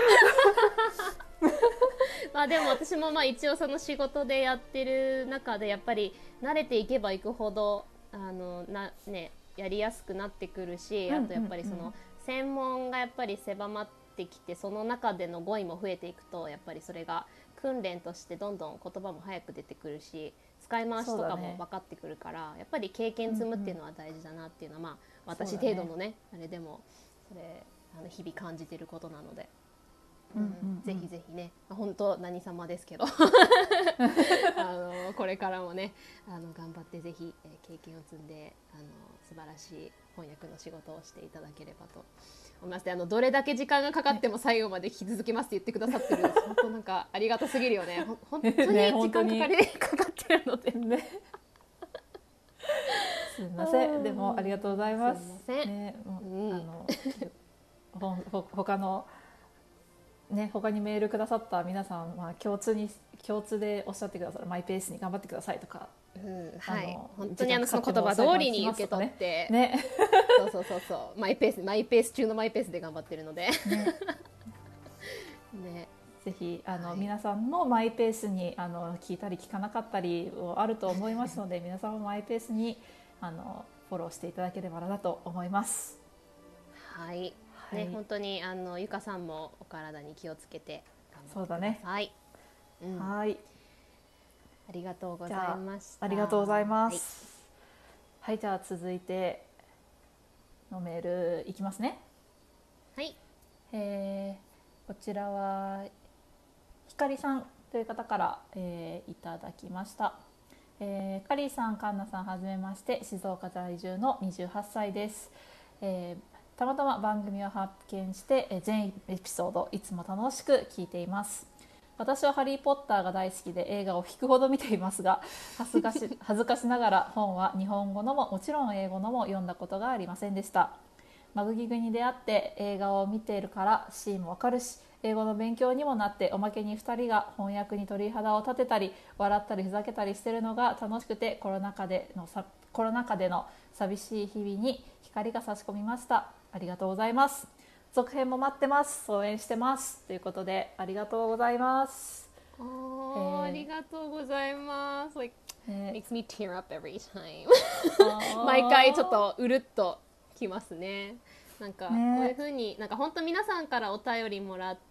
まあでも私もまあ一応その仕事でやってる中でやっぱり慣れていけばいくほどあのな、ね、やりやすくなってくるし、あとやっぱりその専門がやっぱり狭まってきてその中での語彙も増えていくとやっぱりそれが訓練としてどんどん言葉も早く出てくるし使い回しとかも分かってくるから、ね、やっぱり経験積むっていうのは大事だなっていうのは、まあ、私程度の ね, ねあれでもそれあの日々感じてることなので、うんうんうん、ぜひぜひね本当何様ですけどあのこれからもねあの頑張ってぜひ、えー、経験を積んであの素晴らしい翻訳の仕事をしていただければと思います。であのどれだけ時間がかかっても最後まで引き続きますって言ってくださってる本当なんかありがたすぎるよね。ほ本当に時間かかり、ね、かかってるのでねすみませんでもありがとうございます。 すみません、 ねもううん、あのほ他のね、他にメールくださった皆さんは共通に共通でおっしゃってくださるマイペースに頑張ってくださいとか、 うんはい、本当にあのその言葉通りに受け取って、ねね、そうそうそうそうマイペースマイペース中のマイペースで頑張ってるので、ねね、ぜひあの、はい、皆さんもマイペースにあの聞いたり聞かなかったりあると思いますので皆さんもマイペースにあのフォローしていただければなと思います。 はいね、本当にあのゆかさんもお体に気をつけて頑張ってください。そうだね、うん、はいありがとうございました。 ありがとうございます。はい、はい、じゃあ続いてのメールいきますね。 はい、 えー、こちらはひかりさんという方から、えー、いただきました。えー、カリーさん、カンナさん、はじめまして。静岡在住のにじゅうはっさいです。えーたまたま番組を発見して全エピソードいつも楽しく聞いています。 私はハリーポッターが大好きで映画を引くほど見ていますが、恥ずかし恥ずかしながら本は日本語のももちろん英語のも読んだことがありませんでした。マグギグに出会って映画を見ているからシーンもわかるし、英語の勉強にもなって、おまけにふたりが翻訳に鳥肌を立てたり笑ったりふざけたりしてるのが楽しくて、コロナ禍でのさコロナ禍での寂しい日々に光が差し込みました。ありがとうございます。続編も待ってます。応援してます。ということで、ありがとうございます。 おー、ありがとうございます。Like, えー makes me tear up every time 毎回ちょっとうるっときますね。なんかこういう風になんか本当皆さんからお便りもらって、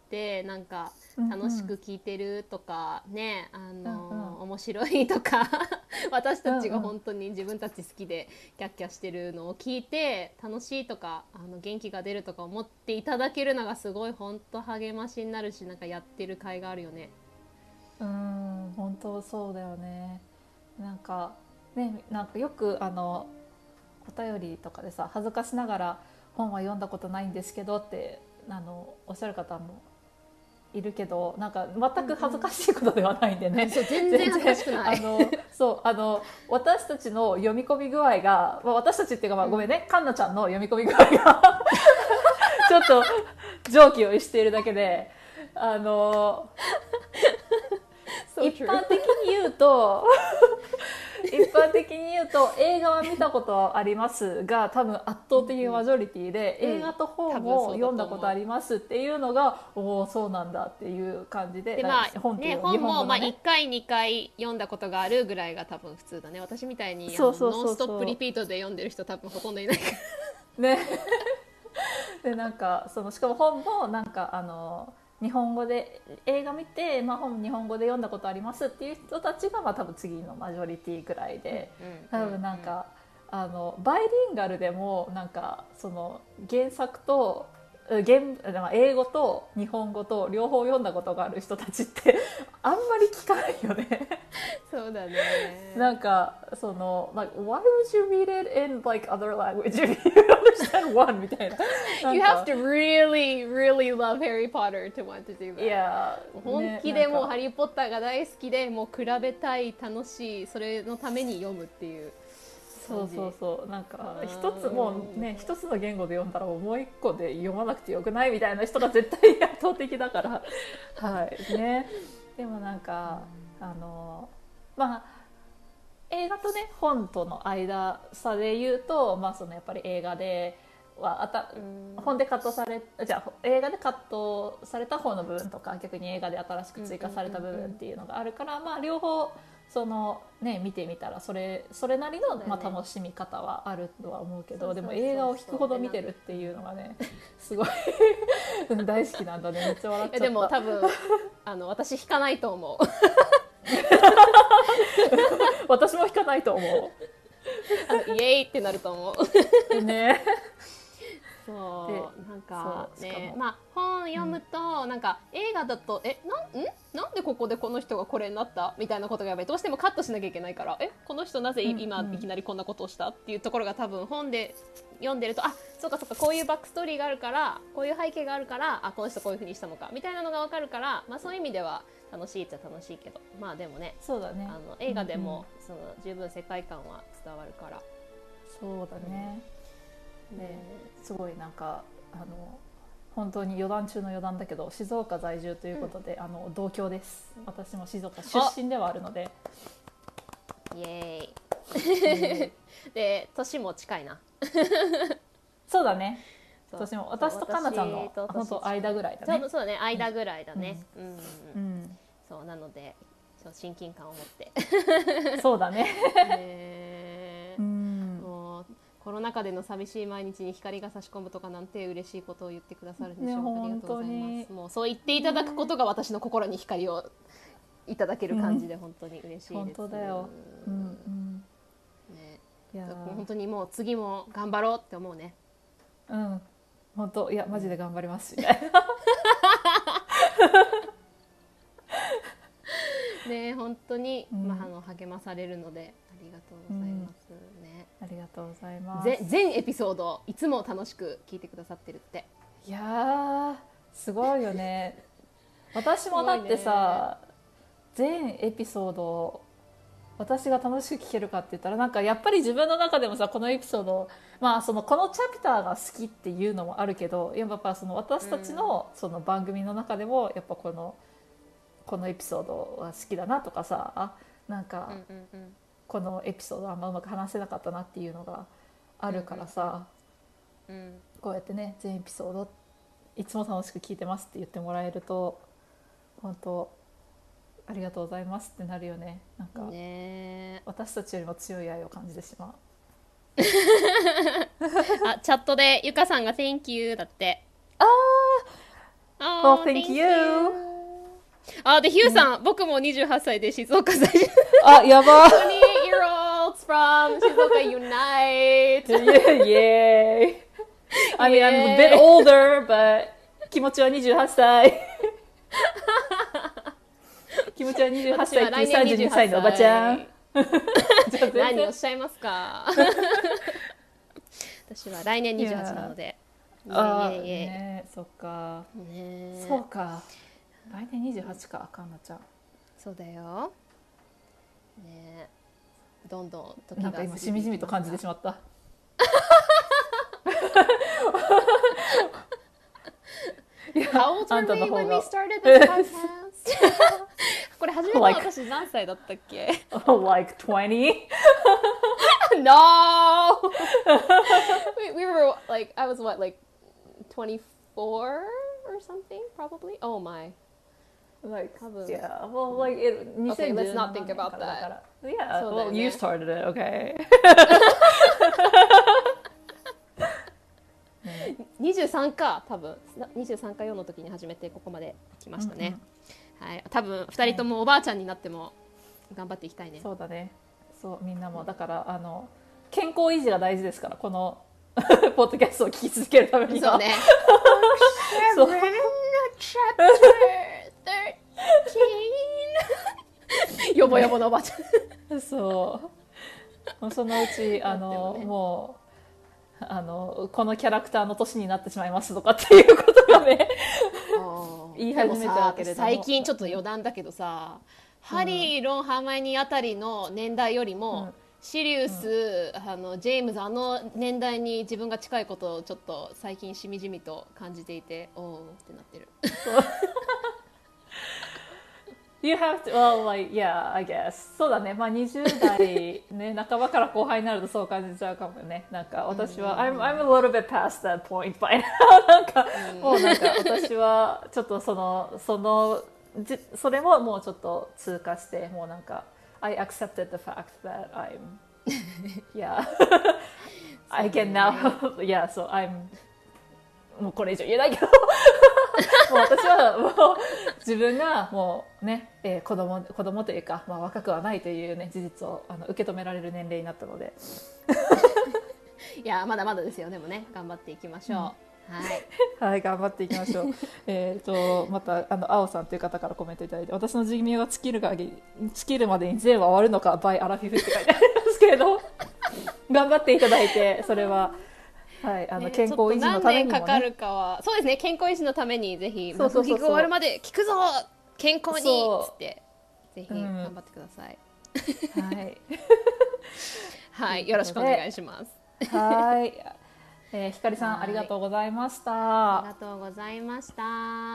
なんか楽しく聞いてるとかね、あの、うんうん、面白いとか私たちが本当に自分たち好きでキャッキャしてるのを聞いて楽しいとか、あの元気が出るとか思っていただけるのがすごい本当励ましになるし、なんかやってる甲斐があるよね。 うん、本当そうだよね。なんかね、なんかよくあのお便りとかでさ、恥ずかしながら本は読んだことないんですけどってあのおっしゃる方もいるけど、なんか全く恥ずかしいことではないんでね、うんうん、 そう全然恥ずかしくない。 あのそうあの私たちの読み込み具合が、まあ、私たちっていうか、まあ、ごめんね、カンナちゃんの読み込み具合がちょっと上気をしているだけで、あの一般的に言うと一般的に言うと映画は見たことはありますが、多分圧倒的マジョリティで、うん、映画と本を読んだことありますっていうのが、うん、おおそうなんだっていう感じで、 で、まあ、本っていう、ね、本もまあいっかいにかい読んだことがあるぐらいが多分普通だね。私みたいにノンストップリピートで読んでる人多分ほとんどいないからねでなんかそのしかも本もなんかあの日本語で映画見て、まあ、本日本語で読んだことありますっていう人たちが、まあ、多分次のマジョリティぐらいで、多分なんかあのバイリンガルでもなんかその原作と原英語と日本語と両方読んだことがある人たちってあんまり聞かないよねそうだね。 なんかその like why would you read it in like other language if you understand one みたいな。 You have to really really love Harry Potter to want to do that. いや本気でもうハリーポッターが大好きで、もう比べたい、楽しい、それのために読むっていう。 そうそうそう、なんか一つもうね一つの言語で読んだらもう一個で読まなくてよくないみたいな人が絶対圧倒的だからはいね。でもなんかあのまあ映画とね本との間差で言うと、まあそのやっぱり映画ではあた本でカットされじゃあ映画でカットされた本の部分とか、逆に映画で新しく追加された部分っていうのがあるから、まあ両方そのね見てみたらそれそれなりの、ね、まあ、楽しみ方はあるとは思うけど、でも映画を引くほど見てるっていうのがねすごい大好きなんだね。めっちゃ笑っちゃった。 でも多分あの私引かないと思う私も引かないと思うあのイエーイってなると思うね。 そうなんかね、まあ本読むと、うん、なんか映画だとえなんんなんでここでこの人がこれになったみたいなことがやっぱりどうしてもカットしなきゃいけないから、えこの人なぜ今いきなりこんなことをしたっていうところが多分本で読んでると、あそうかそうかこういうバックストーリーがあるから、こういう背景があるから、あこの人こういう風にしたのかみたいなのが分かるから、まあそういう意味では楽しいっちゃ楽しいけど、まあでもね、 そうだね、 あの映画でも、うんうん、その十分世界観は伝わるから。 そうだね、うん、ね、すごいなんかあの本当に余談中の余談だけど静岡在住ということで、うん、あの同郷です。私も静岡出身ではあるのでイエーイで年も近いなそうだね、年も私とかなちゃんの本当間ぐらいだね。 そうだね、間ぐらいだね、うんうんうんうん、そうなので親近感を持ってそうだねね、うん、もうコロナ禍での寂しい毎日に光が差し込むとかなんて嬉しいことを言ってくださるんでしょうか、ね、ありがとうございます。もうそう言っていただくことが私の心に光をいただける感じで本当に嬉しいです、うん、 本当だよ、うんうんね、いや本当にもう次も頑張ろうって思うね。 うん本当、いやマジで頑張りますみたいなね、本当に、うん、まあ、あの励まされるのでありがとうございます、うん、ね、 ありがとうございます。 全エピソードいつも楽しく聞いてくださってるって。 いやーすごいよね私もだってさ、全エピソード私が楽しく聞けるかって言ったらなんかやっぱり自分の中でもさこのエピソード、まあ、そのこのチャプターが好きっていうのもあるけどやっぱその私たちのその番組の中でもやっぱこのこのエピソードが好きだなとかさなんかこのエピソードあんまうまく話せなかったなっていうのがあるからさ、うんうんうん、こうやってね全エピソードいつも楽しく聞いてますって言ってもらえると本当ありがとうございますってなるよね。なんかね私たちよりも強い愛を感じてしまうあチャットでゆかさんが Thank you だってああー Well thank you, you. あでヒューさん、うん、僕もにじゅうはっさいで静岡在住あやば twenty year olds from 静岡 Unite Yay I mean I'm a bit older but 気持ちはにじゅうはっさい気持ちはにじゅうはっさいってさんじゅうにさいのおばちゃん何おっしゃいますか私は来年にじゅうはちなのであーねそっかねそうか来年にじゅうはちかかんなちゃんそうだよねどんどん時がなんか今しみじみと感じてしまった How old were we when we started this podcast? これ始めたの私何歳だったっけ ？Like twenty? No! we, we were like, I was what, like twenty-four or something, probably? Oh my. Like, yeah, well, like, it, okay, let's not think about that. Yeah, well, you started it, okay. にじゅうさんか多分にじゅうさんかよんの時に始めてここまで来ましたね、うんうんはい、多分ふたりともおばあちゃんになっても頑張っていきたいね、 そうだねそうみんなもだからあの健康維持が大事ですからこのポッドキャストを聞き続けるためにはそうねそうよぼよぼのおばあちゃんそうそのうちあの、ね、もうあのこのキャラクターの年になってしまいますとかっていうことがね言い始めちゃうけれども最近ちょっと余談だけどさ、うん、ハリー、ロン、ハーマイニーあたりの年代よりも、うん、シリウス、うん、あのジェームズあの年代に自分が近いことをちょっと最近しみじみと感じていておーってなってる You have to, well, like, yeah, I guess. そうだね。まあにじゅう代ね、半ばから後輩になるとそう感じちゃうかもね。なんか私は、I'm, I'm a little bit past that point by now. なんか、もうなんか私はちょっとその、その、それももうちょっと通過して、もうなんか、I accepted the fact that I'm, yeah, I can now, yeah, so I'm, もうこれ以上言えないけどもう私はもう自分がもうね、えー、子供子供というか、まあ、若くはないというね事実をあの受け止められる年齢になったのでいやまだまだですよでもね頑張っていきましょう、うん、はい、 はい、頑張っていきましょうえとまたあの青さんという方からコメントいただいて私の寿命が尽きるが尽きるまでに全話終わるのか by アラフィフって書いてありますけれど頑張っていただいてそれははい、あの、ね、健康維持のためにも、ね、 何年かかるかはそうですね健康維持のためにぜひ幕引き終わるまで聞くぞ健康にっつってぜひ頑張ってください、 うん、はいはいよろしくお願いしますはい、えー、ひかりさんありがとうございましたありがとうございました、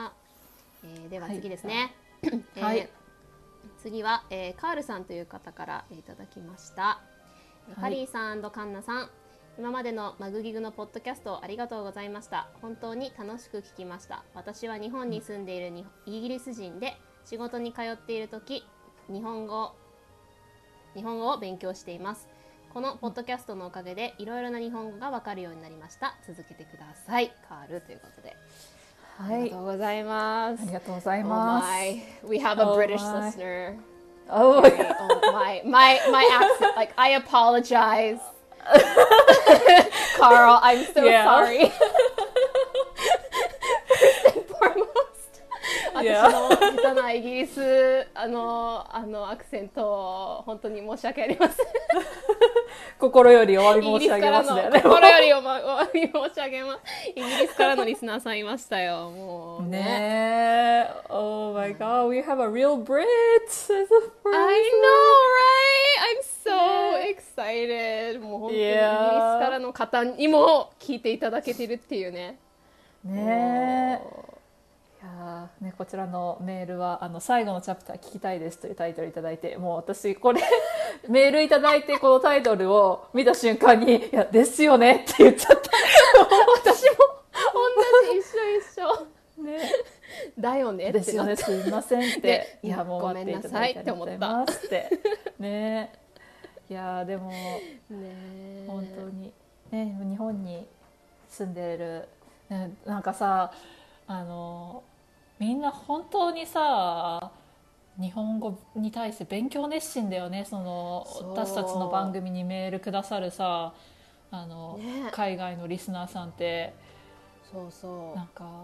えー、では次ですね、 はい、 えー、次は、えー、カールさんという方からいただきました、はい、ハリーさん&カンナさん今までのマグギグのポッドキャストありがとうございました本当に楽しく聞きました私は日本に住んでいるにイギリス人で仕事に通っている時日本語日本語を勉強していますこのポッドキャストのおかげでいろいろな日本語がわかるようになりました続けてくださいカールということで、はい、ありがとうございますありがとうございます Oh my We have a British oh listener Oh, okay. oh my my my accent like I apologize Carl, I'm so yeah. sorry. First and foremost, 私私の下手なイギリスあのあのアクセントを本当に申し訳ありません。 心よりお詫び申し上げますだよね。 心よりお詫び申し上げます。イギリスからのリスナーさんいましたよ。もうね。 ねえ。Oh my god, we have a real Brit as a I person. know, right? I'm so excited. もう本当にイギリスからの方にも聞いていただけてるっていうね。 ねえ。いやね、こちらのメールはあの最後のチャプター聞きたいですというタイトルいただいて、もう私これメールいただいてこのタイトルを見た瞬間にいやですよねって言っちゃった。 私も同じ一緒一緒ねだよねってですよね、すいませんって、いやもうごめんなさいって思ったってね。いやでもね本当にね、日本に住んでる、ね、なんかさあのみんな本当にさ日本語に対して勉強熱心だよね。その私たちの番組にメールくださるさあの、ね、海外のリスナーさんってそうそうなんか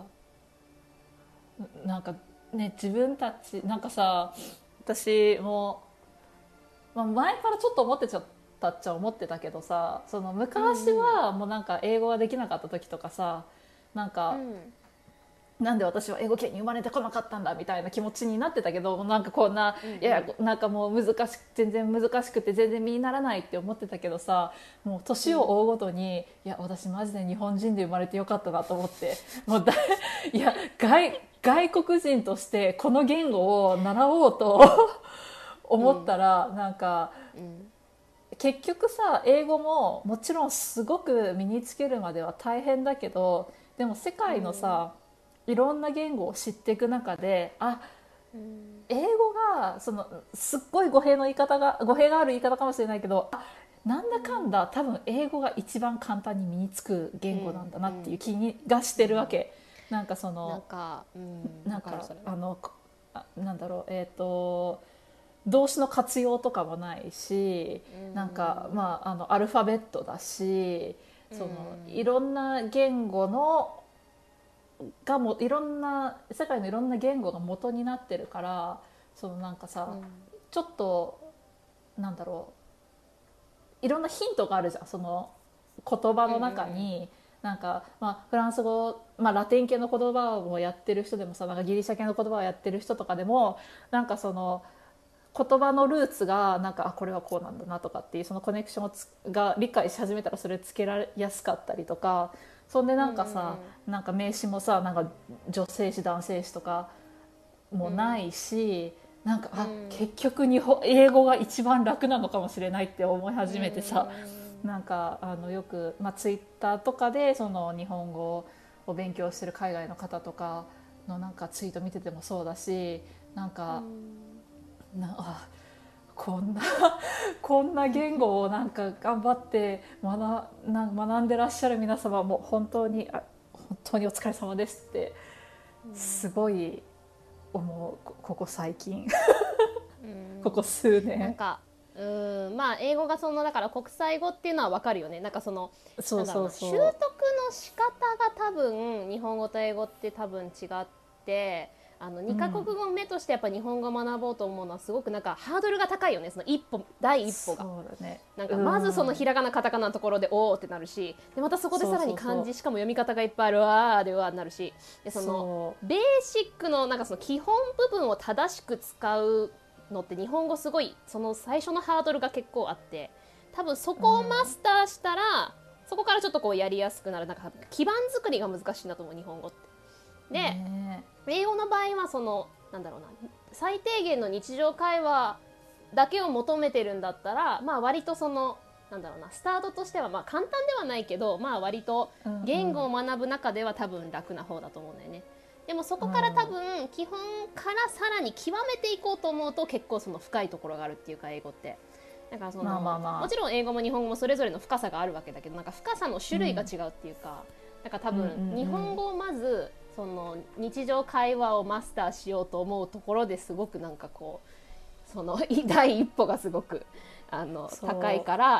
なんかね自分たちなんかさ私も、まあ、前からちょっと思ってちゃったっちゃ思ってたけどさ、その昔はもうなんか英語ができなかった時とかさなんか、うんなんで私は英語圏に生まれてこなかったんだみたいな気持ちになってたけど、なんかこんな、うんうん、いやなんかもう難し全然難しくて全然身にならないって思ってたけどさ、もう年を追うごとに、うん、いや私マジで日本人で生まれてよかったなと思ってもうだいや 外, 外国人としてこの言語を習おうと思ったら、うん、なんか、うん、結局さ英語ももちろんすごく身につけるまでは大変だけど、でも世界のさ、うんいろんな言語を知っていく中であ、うん、英語がそのすっごい語弊の言い方が語弊がある言い方かもしれないけどあなんだかんだ多分英語が一番簡単に身につく言語なんだなっていう気がしてるわけ、うん、なんかそのなんか、うん、なんかあのあなんだろうえっと動詞の活用とかもないし、うん、なんかまああのアルファベットだしその、うん、いろんな言語のがもいろんな世界のいろんな言語が元になってるから、そのなんかさ、うん、ちょっとなんだろういろんなヒントがあるじゃん、その言葉の中に、うんうん、なんか、まあ、フランス語、まあ、ラテン系の言葉をやってる人でもさなんかギリシャ系の言葉をやってる人とかでもなんかその言葉のルーツがなんかあこれはこうなんだなとかっていうそのコネクションをつが理解し始めたらそれつけられやすかったりとか。そんでなんかさ、うん、なんか名詞もさなんか女性詞男性詞とかもないし、うん、なんかあ、うん、結局日本英語が一番楽なのかもしれないって思い始めてさ、うん、なんかあのよく、まあ、ツイッターとかでその日本語を勉強してる海外の方とかのなんかツイート見ててもそうだしなんか、うん、なあこんなこんな言語をなんか頑張って学な学んでらっしゃる皆様も本当にあ本当にお疲れ様ですってすごい思うここ最近ここ数年なんかうんまあ英語がそのだから国際語っていうのは分かるよね。なんかそのそうそうそう習得の仕方が多分日本語と英語って多分違ってあのにカ国語目としてやっぱ日本語を学ぼうと思うのはすごくなんかハードルが高いよね。その一歩第一歩がそうだ、ね、 なんかまずそのひらがなカタカナのところでおーってなるしでまたそこでさらに漢字しかも読み方がいっぱいあるわーでわーなるしでそのベーシックのなんかその基本部分を正しく使うのって日本語すごいその最初のハードルが結構あって多分そこをマスターしたら、うん、そこからちょっとこうやりやすくなるなんか基盤作りが難しいなと思う日本語って。で、ね、英語の場合はそのなんだろうな最低限の日常会話だけを求めてるんだったら、まあ、割とそのなんだろうなスタートとしてはまあ簡単ではないけど、まあ、割と言語を学ぶ中では多分楽な方だと思うんだよね。でもそこから多分基本からさらに極めていこうと思うと結構その深いところがあるっていうか英語ってだからその、まあまあまあ、もちろん英語も日本語もそれぞれの深さがあるわけだけどなんか深さの種類が違うっていうか、うん、なんか多分日本語をまずその日常会話をマスターしようと思うところですごくなんかこうその第一歩がすごくあの高いから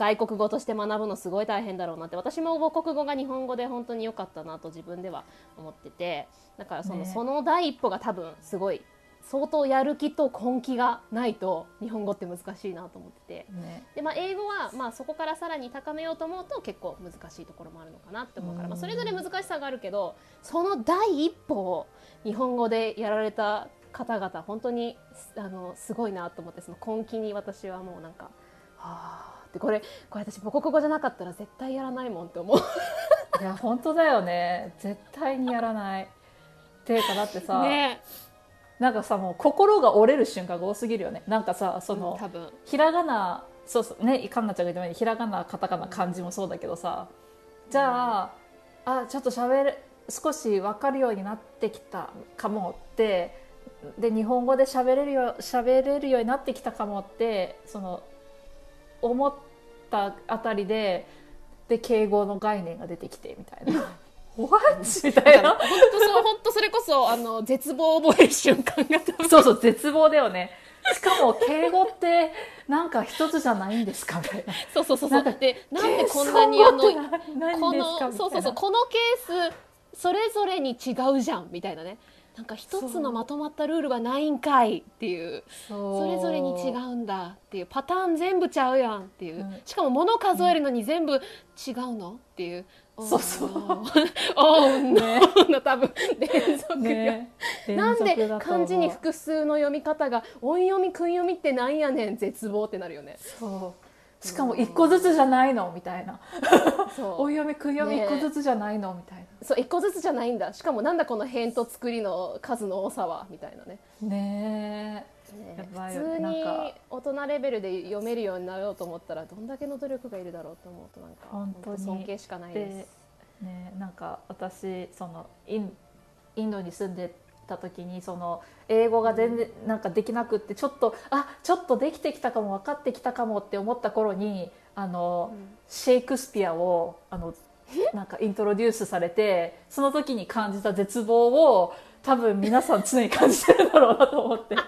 外国語として学ぶのすごい大変だろうなって、私も母国語が日本語で本当に良かったなと自分では思ってて、だからその、ね、その第一歩が多分すごい相当やる気と根気がないと日本語って難しいなと思ってて、ね、で、まあ、英語はまあそこからさらに高めようと思うと結構難しいところもあるのかなって思うから、まあ、それぞれ難しさがあるけど、その第一歩を日本語でやられた方々本当にあのすごいなと思って、その根気に私はもうなんかはあって、これこれ私母国語じゃなかったら絶対やらないもんって思ういや本当だよね、絶対にやらないっていうか、だってさ、ね、なんかさもう心が折れる瞬間が多すぎるよね。なんかさその、うん、多分ひらがな、そうそうね、かんなちゃんが言ったようにひらがなカタカナ漢字もそうだけどさ、じゃあ、あちょっと喋る少し分かるようになってきたかもって、で日本語で喋れるよ喋れるようになってきたかもってその思ったあたりでで敬語の概念が出てきてみたいなWhat? みたいな、本当そう本当それこそあの絶望を覚える瞬間がそうそう絶望だよね。しかも敬語ってなんか一つじゃないんですかみたいな。 そうそうそうそう。なんでなんでこんなにあのこのそうそうそうこのケースそれぞれに違うじゃんみたいなね。なんか一つのまとまったルールはないんかいっていう、そ, それぞれに違うんだっていう、パターン全部ちゃうやんっていう、うん、しかも物数えるのに全部違うのっていう、 そうそうおーねの多分連続、ね、なんで漢字に複数の読み方が音読み訓読みってなんやねん絶望ってなるよね。 そうしかも一個ずつじゃないのみたいな音読み訓読み一個ずつじゃないのみたいな、 そう一個ずつじゃないんだ、しかもなんだこの辺と作りの数の多さはみたいなね。 ねえ、ね、普通に大人レベルで読めるようになろうと思ったらどんだけの努力がいるだろうと思うと、なんか本当に尊敬しかないです。 で、ね、なんか私そのイン、インドに住んでた時にその英語が全然なんかできなくって、ちょっとあちょっとできてきたかも分かってきたかもって思った頃にあの、うん、シェイクスピアをあのなんかイントロデュースされて、その時に感じた絶望を多分皆さん常に感じてるだろうなと思って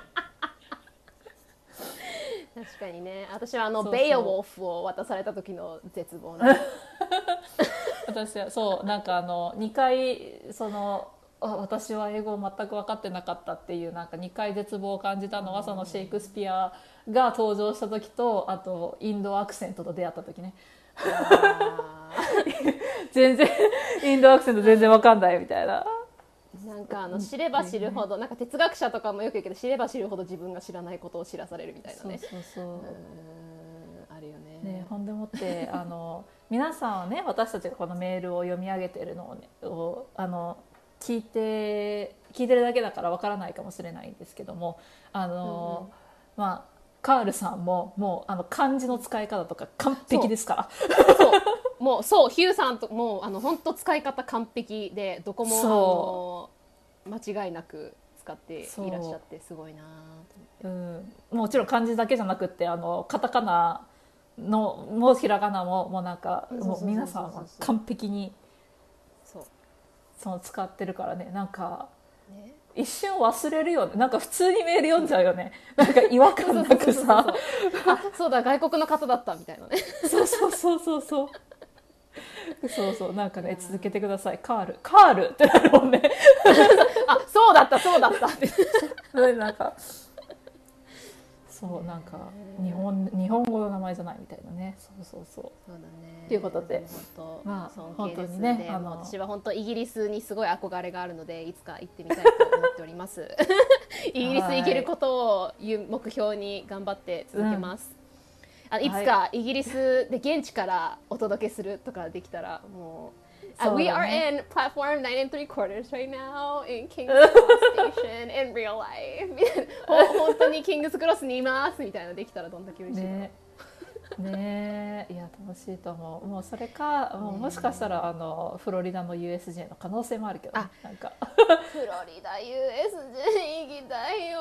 確かにね、私はあのそうそうベイアウォルフを渡された時の絶望ね私はそうなんかあのにかいそのあ私は英語を全く分かってなかったっていうなんかにかい絶望を感じたのは、そのシェイクスピアが登場した時と、あとインドアクセントと出会った時ね全然インドアクセント全然分かんないみたいな、 なんかあの知れば知るほど、なんか哲学者とかもよく言うけど知れば知るほど自分が知らないことを知らされるみたいなね。 そうそうそう、うーんあるよね。 ね、ほんでもってあの皆さんはね、私たちがこのメールを読み上げてるのを、ね、をあの聞いて聞いてるだけだからわからないかもしれないんですけども、あの、うんうん、まあカールさんももうあの漢字の使い方とか完璧ですから。 そうそうもうそうヒューさんともうあの本当使い方完璧で、どこもあの間違いなく使っていらっしゃってすごいなと思って、 うん、もちろん漢字だけじゃなくってあのカタカナのもうひらがなももうなんかもう皆さんは完璧にそうその使ってるからね、なんか、ね、一瞬忘れるよね。なんか普通にメール読んじゃうよね。なんか違和感なくさ、 あ、そうだ外国の方だったみたいなね。 そうそうそうそうそう。そうそうなんかね続けてください。カールカールってなるもんね。 あ、そうだったそうだったって。 なんかそうなんか日本日本語の名前じゃないみたいなね。そうそうそう。そうだね。ということで、 本当、まあ尊敬です。ね、あの私は本当イギリスにすごい憧れがあるのでいつか行ってみたいと思っております。イギリス行けることを目標に頑張って続けます。うん、あいつかイギリスで現地からお届けするとかできたらもう。Uh, we are in platform nine and three quarters right now in King's Cross Station in real life. 本当にキングスクロスにいますみたいなのできたらどんだけ嬉しいね。 ねえ、いや楽しいと思う。もうそれか、もうもしかしたらあのフロリダの ユーエスジェー の可能性もあるけど、ね、なんかフロリダ ユーエスジェー 行きたいよ。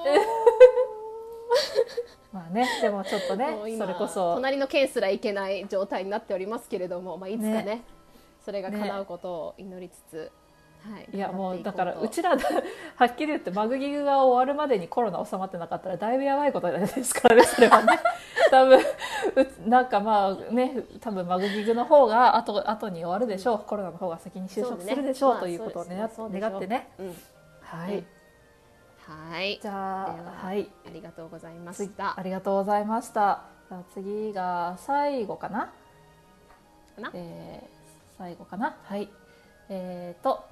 まあね、でもちょっとね、それこそ隣の県すら行けない状態になっておりますけれども、まあいつかね。ねそれが叶うことを祈りつつ、 いやもうだからうちららはっきり言ってマグギグが終わるまでにコロナ収まってなかったらだいぶやばいことですからねそれはね多分うなんかまあね多分マグギグの方が後後に終わるでしょう、うん、コロナの方が先に収束するでしょう、ね、ということを、ねまあ、願ってね、うん、はい、 はい、 じゃあはい、 ありがとうございました。 ありがとうございました。じゃあ次が最後かなかな、えー、最後かなはいえーと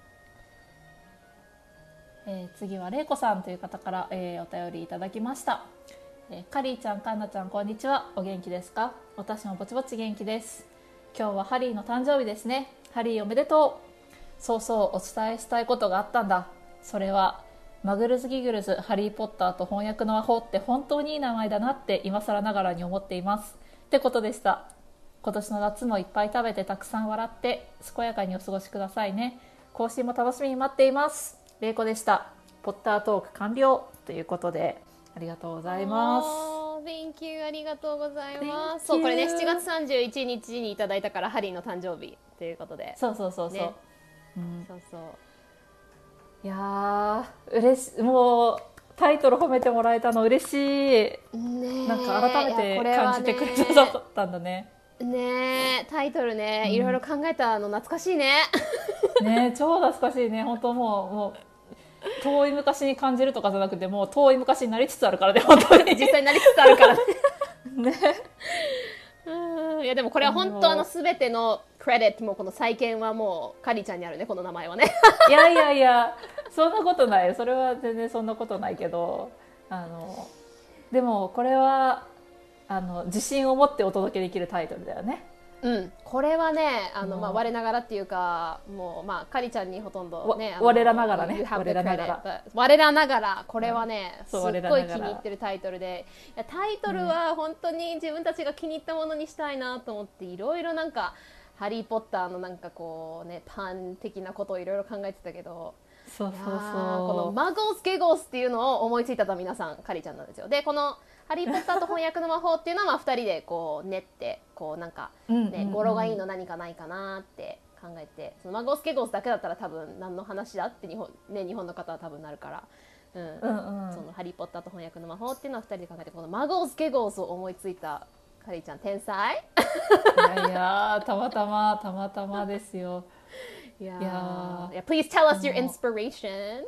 えー、次はれいこさんという方から、えー、お便りいただきました、えー、カリーちゃん、カンナちゃん、こんにちは。お元気ですか？私もぼちぼち元気です。今日はハリーの誕生日ですね。ハリーおめでとう。そうそう、お伝えしたいことがあったんだ。それはマグルズ・ギグルズ・ハリー・ポッターと翻訳の魔法って本当にいい名前だなって今更ながらに思っていますってことでした。今年の夏もいっぱい食べてたくさん笑って健やかにお過ごしくださいね。更新も楽しみに待っています。れいこでした。ポッタートーク完了ということでありがとうございます。 Thank you ありがとうございます。そうこれねしちがつさんじゅういちにちにいただいたからハリーの誕生日ということでそうそうそうそう、ねうん、そうそういやー嬉しい。もうタイトル褒めてもらえたの嬉しい、ね、なんか改めて感じてくれてだったんだね。 ねタイトルね、うん、いろいろ考えたの懐かしいねね超懐かしいね。本当もうもう遠い昔に感じるとかじゃなくてもう遠い昔になりつつあるからね本当に実際になりつつあるからねねうんいやでもこれは本当あの全てのクレディットもこの再建はもうカリちゃんにあるねこの名前はねいやいやいやそんなことない。それは全然そんなことないけどあのでもこれはあの自信を持ってお届けできるタイトルだよね。 うん、これはねあの、まあ、我ながらっていうかもう、まあ、カリちゃんにほとんどね我らながらね我らながら我らながらこれはね、うん、すっごい気に入ってるタイトルでいやタイトルは本当に自分たちが気に入ったものにしたいなと思っていろいろなんかハリーポッターのなんかこうねパン的なことをいろいろ考えてたけどそうそうそうこのマゴスゲゴスっていうのを思いついたと皆さんカリちゃんなんですよ。でこのハリー・ポッターと翻訳の魔法っていうのはふたりでこう練ってこうなんか、ね、語呂がいいの何かないかなって考えてそのマゴスケゴスだけだったら多分何の話だって日本、ね、日本の方は多分なるから、うんうんうん、そのハリー・ポッターと翻訳の魔法っていうのはふたりで考えてこのマゴスケゴスを思いついたカリーちゃん天才いやいやたまたまたまたまですよ。 いやいや Please tell us your inspiration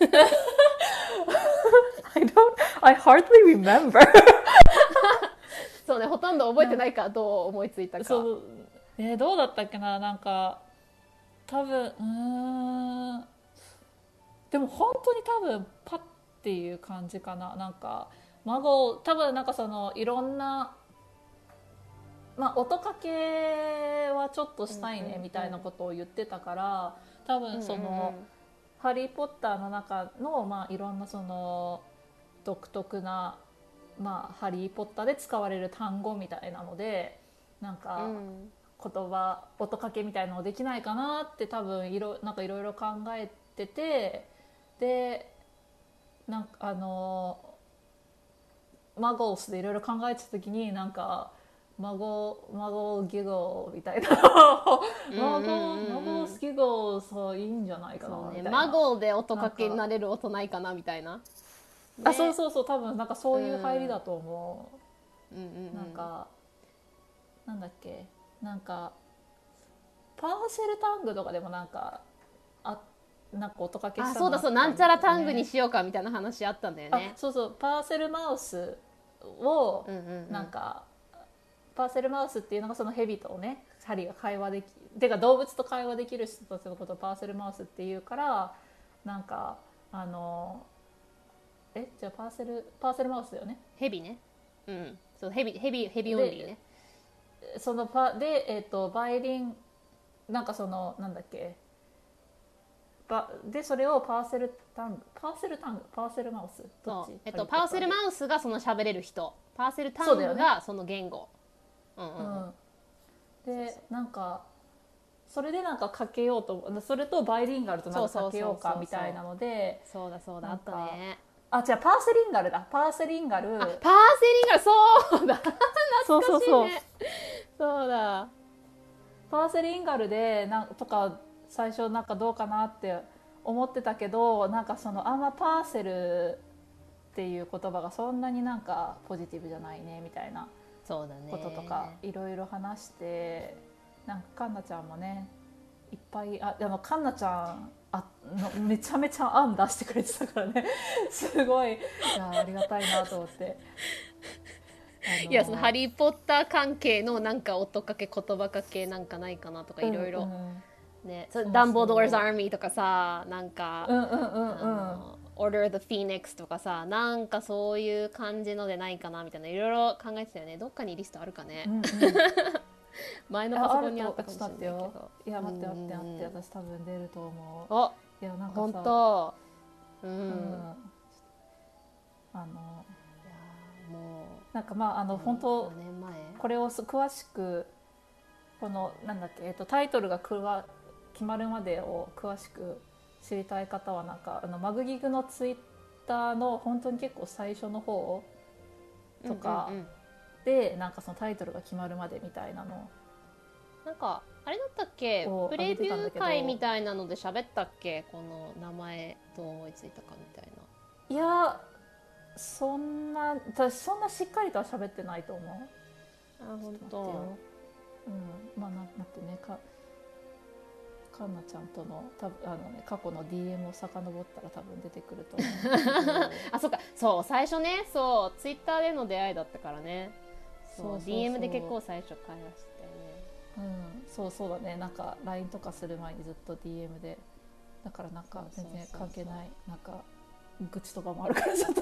I don't I hardly remember そうねほとんど覚えてないかどう思いついたかそう、えー、どうだったっけな。なんか多分うーんでも本当に多分パッっていう感じかな。なんか孫多分なんかそのいろんなまあ音かけはちょっとしたいねみたいなことを言ってたから多分その、うんうんうん、ハリーポッターの中のまあいろんなその独特なまあハリーポッターで使われる単語みたいなのでなんか言葉、うん、音かけみたいなのできないかなって多分いろなんかいろいろ考えててでなんかあのマゴスでいろいろ考えてた時になんか孫孫ギゴみたいな孫孫ギゴそういいんじゃないかなみたいな、 ね、孫で音かけになれる音ないかなみたいな、ね、 あそうそうそう多分なんかそういう入りだと思う、うんうんうんうん、なんかなんだっけなんかパーセルタングとかでもなんかあなんか音かけしたのあったんだよね。 あそうだそうなんちゃらタングにしようかみたいな話あったんだよね。 あそうそうパーセルマウスをなんか、うんうんうん、パーセルマウスっていうのがそのヘビとねハリーが会話できてか動物と会話できる人たちのことをパーセルマウスっていうからなんかあのえじゃあパーセルパーセルマウスだよね。 ヘビね。うんそうヘビヘビヘビオンリーね。 そのパでえっ、ー、とバイリンなんかそのなんだっけでそれをパーセルタングパーセルタングパーセルマウスどっち、 えっと、パーセルマウスがその喋れる人パーセルタングがその言語う、ねうんうんうん、 でなんかそれでなんかかけようとそれとバイリンガルとなんかかけようかみたいなのでそうだそうだあったね。 あじゃあパーセリンガルだパーセリンガルあパーセリンガルそうだ懐かしいねそうそうそうそうだパーセリンガルでなんとか最初なんかどうかなって思ってたけど、なんかそのあんまパーセルっていう言葉がそんなになんかポジティブじゃないねみたいなそうだねこととかいろいろ話して、なんかかんなちゃんもねいっぱい、ああのかんなちゃんあのめちゃめちゃ案出してくれてたからねすごい、いやありがたいなと思って。あのいやそのハリー・ポッター関係のなんか音かけ言葉かけなんかないかなとかいろいろうんうんね、 そうそうダンボードーズ・アーミーとかさ、なんか、 うんうんうんうんあの Order the Phoenix とかさ、なんかそういう感じのでないかなみたいないろいろ考えてたよね。どっかにリストあるかね、 うんうん、 前のパソコンにあったかもしれないけど。 いや待って待って待って、私多分出ると思う。 あ、 いやなんか本さ、 当、うん、 うん、あのいやもなんかまああの、 う本当よねんまえこれを詳しくこのなんだっけ、えっと、タイトルがくわ決まるまでを詳しく知りたい方はなんかあのマグギグのツイッターの本当に結構最初の方とかうんうんうん、 でなんかそのタイトルが決まるまでみたいなのなんかあれだったっけ、 をプレビュー上げてたんだけど会みたいなので喋ったっけ、この名前どう思いついたかみたいな。 いやそんな私そんなしっかりとは喋ってないと思う。 あ、本ちょっと待って当よ。うん、まあな待ってね、かかんなちゃんとの多分あの、ね、過去の ディーエム を遡ったら多分出てくると思うんだけどあ、そっか、そう最初ね、そうツイッターでの出会いだったからね。そうそうそうそうディーエム で結構最初会話してたよね。 うん、そうそうだね。なんか ライン とかする前にずっと ディーエム で、だからなんか全然関係ないなんか愚痴とかもあるからちょっと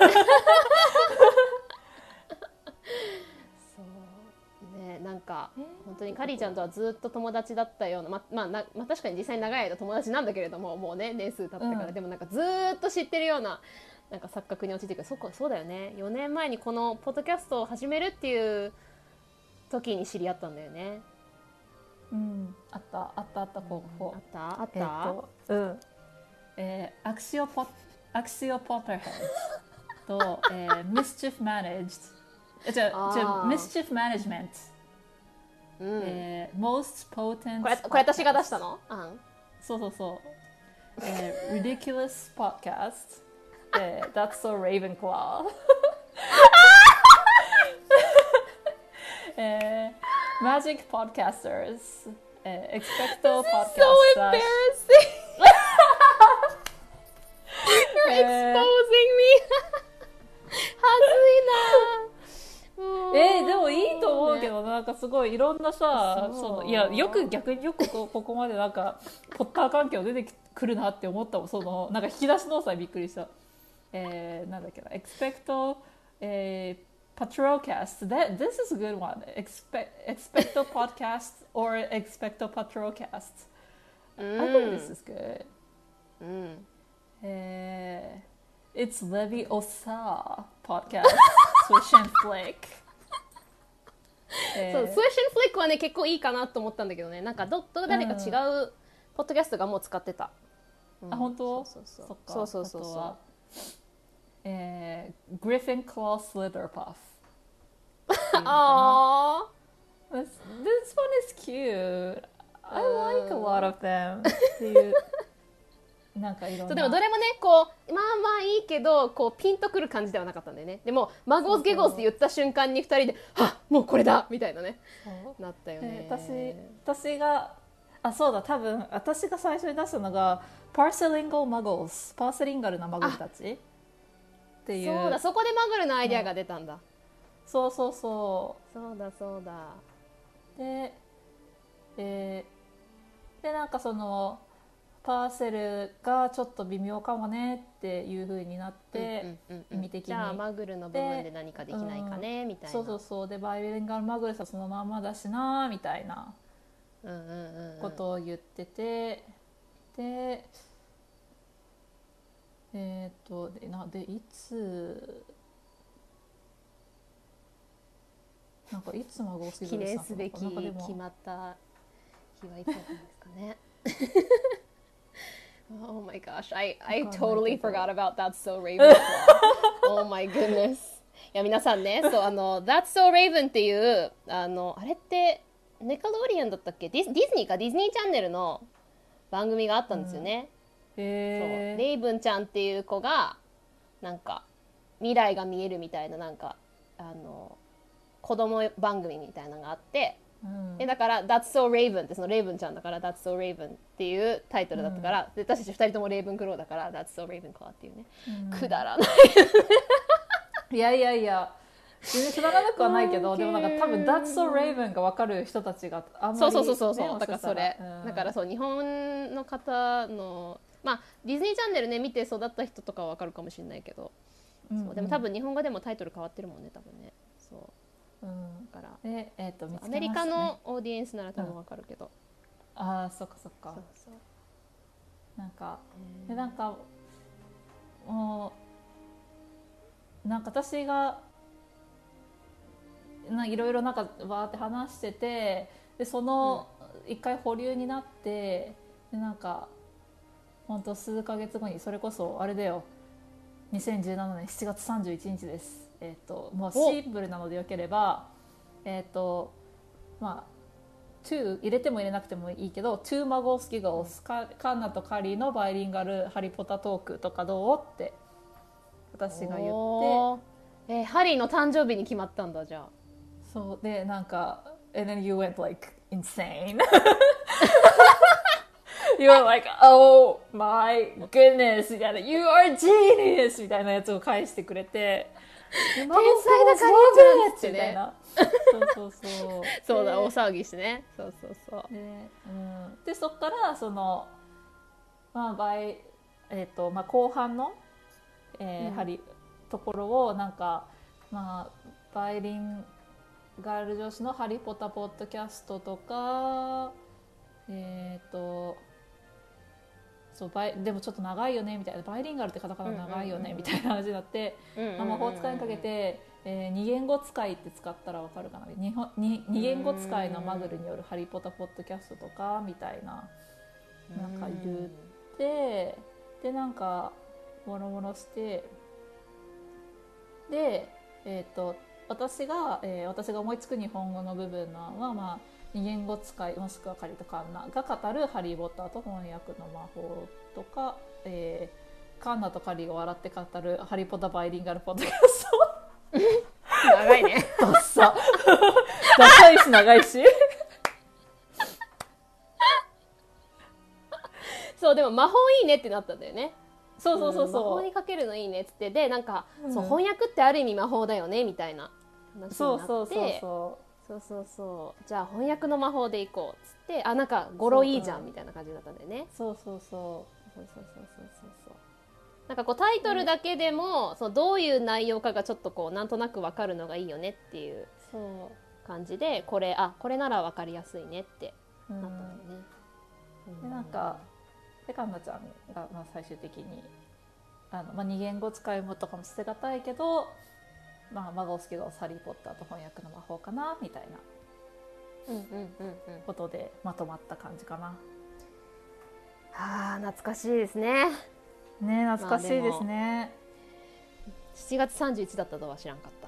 そうね、なんか本当にカリーちゃんとはずっと友達だったような、ままあなまあ、確かに実際に長い間友達なんだけれども、もうね年数経ってから、 うん、 でもなんかずっと知ってるようななんか錯覚に陥ってくる。そっか、そうだよね、よねんまえにこのポッドキャストを始めるっていう時に知り合ったんだよね。 うん、あったあったあった候補、 あったあった、 えーとうんえー、アクシオポアクシオポッターヘッドと、えー、Mischief Managed えじゃあーじゃ Mischief Management、 うんえー、Most Potent これこれ私が出したの、あんそうそうそう、えー、Ridiculous Podcast、えー、That's So Ravenclaw えー、Magic Podcasters、えー、Expecto Podcast so slash embarrassing You're えー exposing me はずいな。 えー、でもいいと思うけど、なんかすごいいろんなさ、 そうそのいやよく逆によくこここまでなんかポッター関係出てくるなって思ったもん。そのなんか引き出しの多さにびっくりした。えー、なんだっけな、Expecto、えー、Patrocast. That this is a good one. Expect Expecto Podcast or Expecto Patrocast. I think this is good. うん、 えー、It's Leviosa Podcast. Swish and Flick. えーそうスウェッシュンフリックはね結構いいかなと思ったんだけどね、なんかどど誰か違うポッドキャストがもう使ってた、うん、 あ本当？ そうそうそっか。 そうそうそうそうあとは、えー、Griffin Claw Slitherpuff あー This, this one is cute. I like a lot of them っていうなんかいろんな。 そうでもどれもねこうまあまあいいけどこうピンとくる感じではなかったんだよね。でもマゴーズゲゴーズって言った瞬間にふたりではっもうこれだみたいなねそうなったよね。 えー私私があそうだ多分私が最初に出したのが Parselingal Muggles パーセリンガルなマグルたちっていう。 そうだ、そこでマグルのアイデアが出たんだ、うん、 そうそうそそうだそうだ。 うで、えー、でなんかそのパーセルがちょっと微妙かもねっていう風になって、 うんうんうんうん、 意味的にじゃあマグルの部分で何かできないかね、うん、みたいな。 そうそうそうでバイリンガルマグルさそのまんまだしなみたいなうんうんうんうん、 ことを言ってて、でえっ、ー、とでなでいつなんかいつマグロ記念すべき決まった日はいつなんですかね。Oh my gosh, I, I totally forgot about That's So Raven. Oh my goodness. いや皆さんね、そうあの That's So Raven っていうあのあれってネカロリアンだったっけ、ディズ、ディズニーかディズニーチャンネルの番組があったんですよね、 うん、へそうレイブンちゃんっていう子がなんか未来が見えるみたいななんかあの子供番組みたいなのがあって、うん、えだから「That's so Raven」ってそのレイブンちゃんだから「That's so Raven」っていうタイトルだったから、うん、で私たちふたりともレイブンクローだから「That's so Ravenclaw」っていうね、うん、くだらないいやいやいや全然くだらなくはないけどでもなんか多分「That's so Raven」が分かる人たちがあんまり、ね、 そうそうそうそう、ね、だからそれ、 うん、 だからそう日本の方のまあディズニーチャンネルね見て育った人とかは分かるかもしれないけど、うんうん、そうでも多分日本語でもタイトル変わってるもんね多分ねそう、うん、だからえ、えー、と見つけましたね、 アメリカのオーディエンスなら多分分かるけど、 うん、ああそっかそっかそうそうなんかでなんかもうなんか私がいろいろなんかわーって話しててでその一回保留になって、でなんか本当数ヶ月後にそれこそあれだよにせんじゅうななねんしちがつさんじゅういちにちです、えー、ともうシンプルなのでよければえっ、ー、とまあto 入れても入れなくてもいいけど To Muggles Giggles カンナとカリーのバイリンガルハリポタトークとかどうって私が言って、 えー、ハリーの誕生日に決まったんだじゃあそうでなんか and then you went like insane you were like oh my goodness みたいな you are genius みたいなやつを返してくれて天才だカリーちゃんってみたいなそうそうそうそうだ大騒ぎしてねそうそうそうで、うん、でそっからそのまあ倍えっ、ー、とまあ後半の、えーうん、ハリところをなんかまあバイリンガール女子のハリポタポッドキャストとかえっ、ー、とそうバイでもちょっと長いよねみたいなバイリンガルってカタカナ長いよねみたいな話になって魔法使いにかけて、えー、二言語使いって使ったらわかるかな二二言語使いのマグルによるハリポタポッドキャストとかみたいななんか言ってでなんかもろもろしてでえっ、ー、と私が、えー、私が思いつく日本語の部分のは、まあ、二言語使いもしくはカリとカンナが語るハリー・ポッターと翻訳の魔法とか、えー、カンナとカリが笑って語るハリー・ポッターバイリンガルポッドキャスト長いねダッサダサいし長いしそうでも魔法いいねってなったんだよねそうそうそうそう、 うん、魔法にかけるのいいねっつってでなんか、うん、そう翻訳ってある意味魔法だよねみたいな話になってそうそうそうそうそうそうそうじゃあ翻訳の魔法でいこうっつってあなんか語呂いいじゃんみたいな感じだったんだよねそうそうそうそうそうそうそうそうそうなんかこうタイトルだけでも、ね、そうどういう内容かがちょっとこうなんとなく分かるのがいいよねっていう感じでこれあこれなら分かりやすいねってなったんだよね、 うん、でなんかでカンナちゃんが、まあ、最終的にあの、まあ、二言語使いもとかも捨てがたいけどまあ、マゴスケがハリー・ポッターと翻訳の魔法かなみたいなことでまとまった感じかな。 はあ懐かしいですね。 ね懐かしいですね。 しちがつさんじゅういちだったとは知らんかった、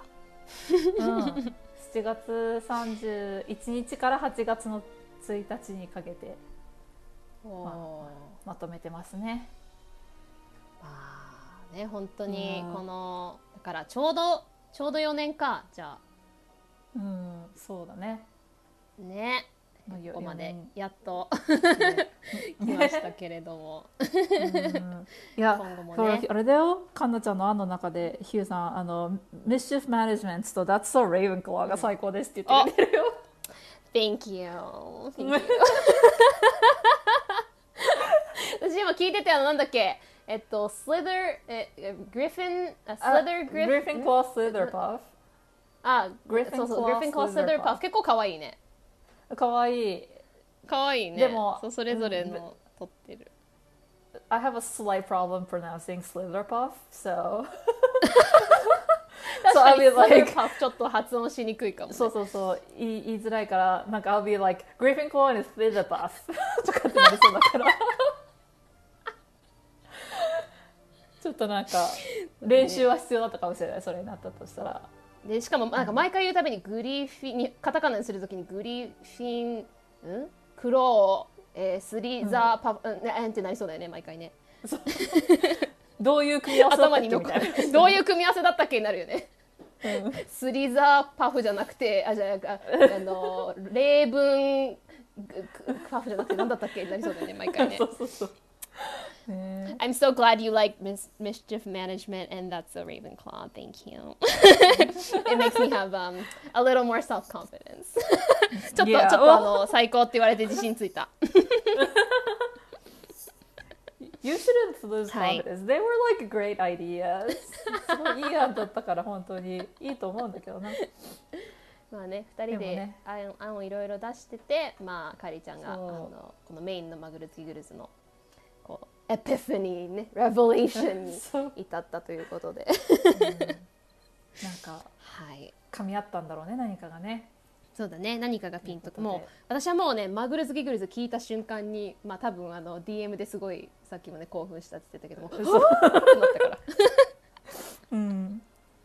うん、しちがつさんじゅういちにちからはちがつのついたちにかけて、まあ、まとめてますね。 まあね本当にこの、うん、だからちょうどちょうどよねんかじゃあうんそうだねねここまでやっと来ましたけれどもうんいや今後もねあれだよカンナちゃんの案の中でヒューさんあの Mischief Management と That's so Ravenclaw が最高ですって言ってくれてるよ、 うん、Thank you, Thank you 私今聞いててあのなんだっけえっと、スリザー、え、グリフィン、あ、スリザー、グリフィン、 グリフィンクロス、スリザーパフ。 あ、グリフィン、そうそう、グリフィンクロス、スリザーパフ。結構可愛いね。 可愛い。 可愛いね。でも、そうそれぞれの撮ってる。 I have a slight problem pronouncing Slytherpuff, so. 確かに Slytherpuff ちょっと発音しにくいかも、ね。 そうそうそう言い、言いづらいから、なんか I'll be like Gryffindor is Slytherpuff とかってなりそうだから。ちょっとなんか練習は必要だったかもしれない、それになったとしたら。 でしかもなんか毎回言うたびにグリフィンにカタカナにするときにグリフィンんクロえー、スリザーパフ、うん、えんってなりそうだよね毎回ね。 どういう組み合わせだったっけみたいなどういう組み合わせだったっけになるよね。うん、スリザーパフじゃなくてあじゃああのレーブンパフじゃなくて何だったっけになりそうだよね毎回ね。 そうそうそうね I'm so glad you like mis- mischief management and that's a Ravenclaw. Thank you. It makes me have um, a little more self-confidence. ちょっと、 Yeah. ちょっとあの最高って言われて自信ついた。 You shouldn't lose confidence.、 はい、 They were like great ideas. すごいいい案だったから本当にいいと思うんだけどな。 まあね、ふたりで、ね、案, 案をいろいろ出してて、まあカリーちゃんがあのこのメインのマグルティグルズのこうエピファニーね、レボリューションに至ったということで、 うん、なんか、 はい、 噛み合ったんだろうね何かがね。 そうだね、何かがピンともう私はもうねマグルズギグルズ聞いた瞬間にまあ多分あの ディーエム ですごいさっきもね興奮したって言ってたけどもそうってなったからうん、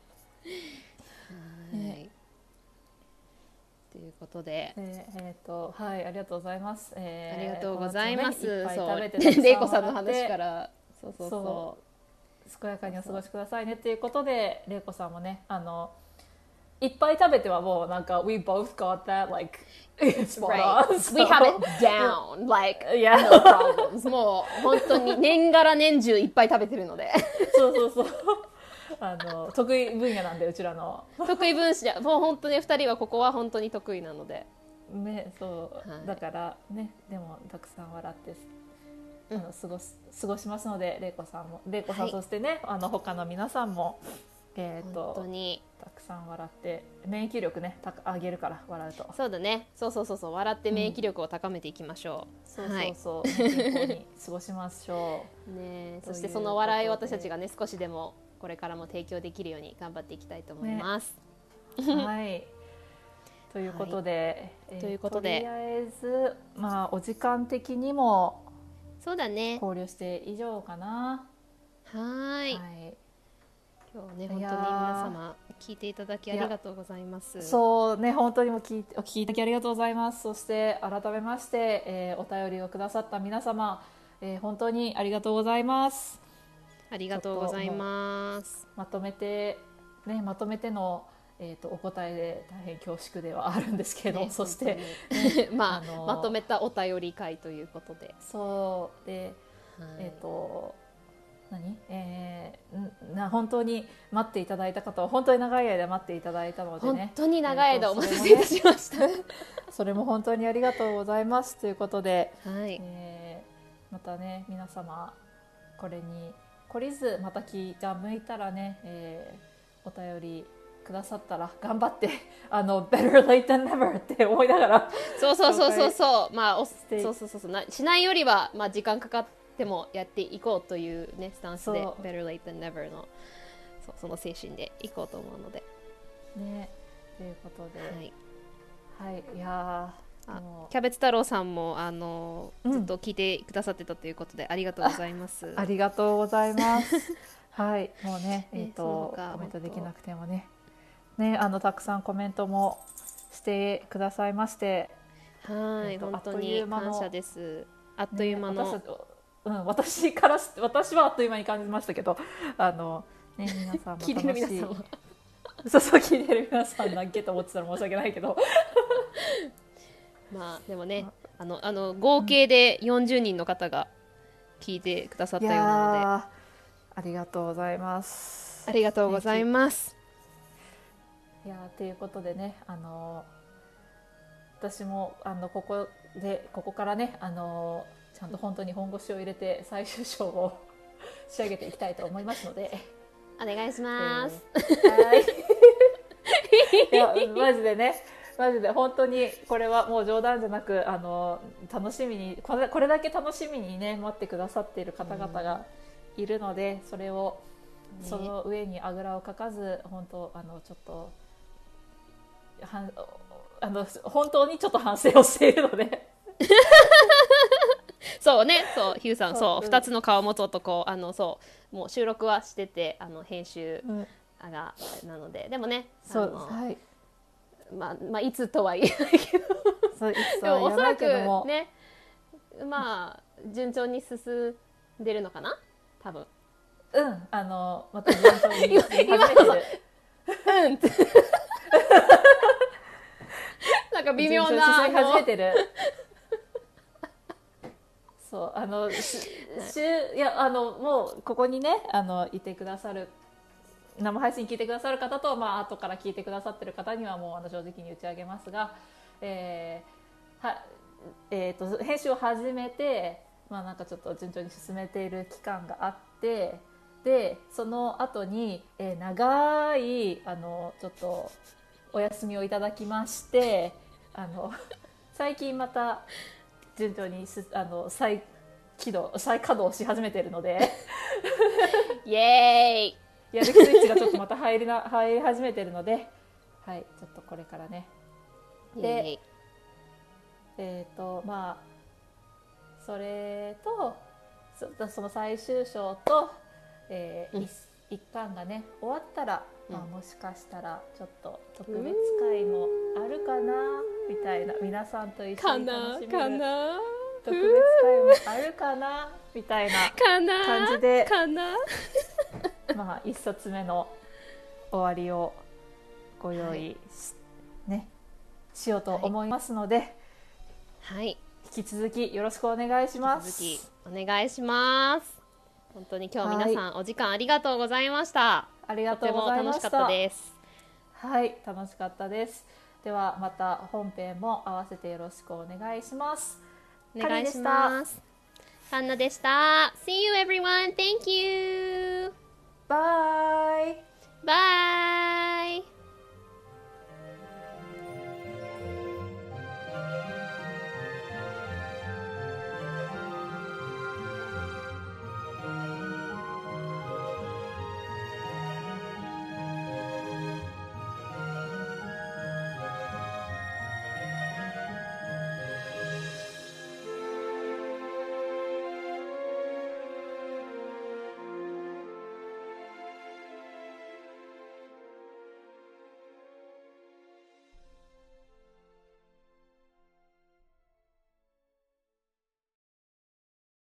はい、ね、ということで、 えー、えー、とはいありがとうございます、えー、 ありがとうございます。 ね、 そうレイコさんの話からそうそうそう健やかにお過ごしくださいねということで、レイコさんもねあのいっぱい食べてはもうなんか we both got that like spot right. on so. We have it down like yeah. no problems もう本当に年がら年中いっぱい食べてるのでそうそうそうあの得意分野なんでうちらの得意分野もう本当にふたりはここは本当に得意なのでね、そう、はい、だからねでもたくさん笑ってあの過ごす過ごしますので、レイコさんもレイコさん、はい、そしてねあの他の皆さんもえー、と本当にたくさん笑って免疫力ね上げるから笑うとそうだねそうそうそうそう笑って免疫力を高めていきましょう、うん、そうそうそう、はい、健康に過ごしましょうねそしてその笑いを私たちがね少しでもこれからも提供できるように頑張っていきたいと思います、 ね、はいということで、 はい、ということでとりあえずまあお時間的にもそうだね考慮して以上かな。 はいはい今日ね本当に皆様聞いていただきありがとうございます。 そうね本当にも聞いてお聞きいただきありがとうございます。そして改めまして、えー、お便りをくださった皆様、えー、本当にありがとうございます。 ありがとうございます。 まとめてねまとめての、えー、とお答えで大変恐縮ではあるんですけど、ね、そして、 ねまあ、あのー、まとめたお便り会ということでそうで、はい、えっ、ー、と何、えー、な本当に待っていただいた方は本当に長い間待っていただいたのでね本当に長い間お待たせいたしました、 えー そ, れね、それも本当にありがとうございますということで、 はいえー、またね皆様これに懲りずまた気が向いたらね、えー、お便りくださったら頑張ってあの better late than never って思いながらそうそうそうそうそうまあおそうそうそうそうなしないよりはまあ時間かかってでもやっていこうというねスタンスで Better Late Than Never の そ, その精神でいこうと思うのでねということではい、はい、いやあキャベツ太郎さんもあの、うん、ずっと聞いてくださってたということでありがとうございますあ, ありがとうございますはいもうねえっ、ー、とコメントできなくてもねねあのたくさんコメントもしてくださいましてはい、えー、本当に感謝ですあっという間の、 ねうん、私から私はあっという間に感じましたけどあの、ね、皆さんも楽しい聞いてる皆さんはそうそう聞いてる皆さんだけと思ってたら申し訳ないけどまあでもねあのあの合計でよんじゅうにんの方が聞いてくださったようなので、うん、 ありがとうございますありがとうございますいやということでねあの私もあのここでここからねあのちゃんと本当に本腰を入れて最終章を仕上げていきたいと思いますのでお願いします、 えー、はいいやマジでねマジで本当にこれはもう冗談じゃなくあの楽しみにこれ、これだけ楽しみにね待ってくださっている方々がいるので、うん、それを、ね、その上にあぐらをかかず本当あのちょっとはあの本当にちょっと反省をしているのでそうねそうヒューさんそうふたつの顔持つ男あのそうもう収録はしててあの編集が、うん、なのででもねそうはいまあまあいつとは言えないけどそういつとでもおそらくは言えないけどもねまあ順調に進んでるのかな多分。 うんあのまた順調に進み始めてるうんってなんか微妙な順調に進み始めてるそうあのし週いやあのもうここにねあのいてくださる生配信聞いてくださる方と、まあ後から聞いてくださってる方にはもうあの正直に打ち上げますが、えーはえー、と編集を始めて、まあ、なんかちょっと順調に進めている期間があってでその後に、えー、長いあのちょっとお休みをいただきましてあの最近また順調にすあの再起動再稼働し始めているのでイエーイやる気スイッチがちょっとまた入りな入り始めているので、はい、ちょっとこれからねでえーとまあ、それと そ, その最終章と、えーうん、一巻がね終わったら、うんまあ、もしかしたらちょっと特別会もあるかなみたいな皆さんと一緒に楽しめる特別会もあるかなみたいな感じでかなまあ、一冊目の終わりをご用意 し,、はいね、しようと思いますので、 はい、 引き続きよろしくお願いします。 引き続きお願いします。本当に今日皆さん、はい、お時間ありがとうございました。 ありがとうございました。 とても楽しかったです。 はい、楽しかったです。ではまた本編も合わせてよろしくお願いします。 お願いします。カンナでした。See you everyone. Thank you. Bye. Bye.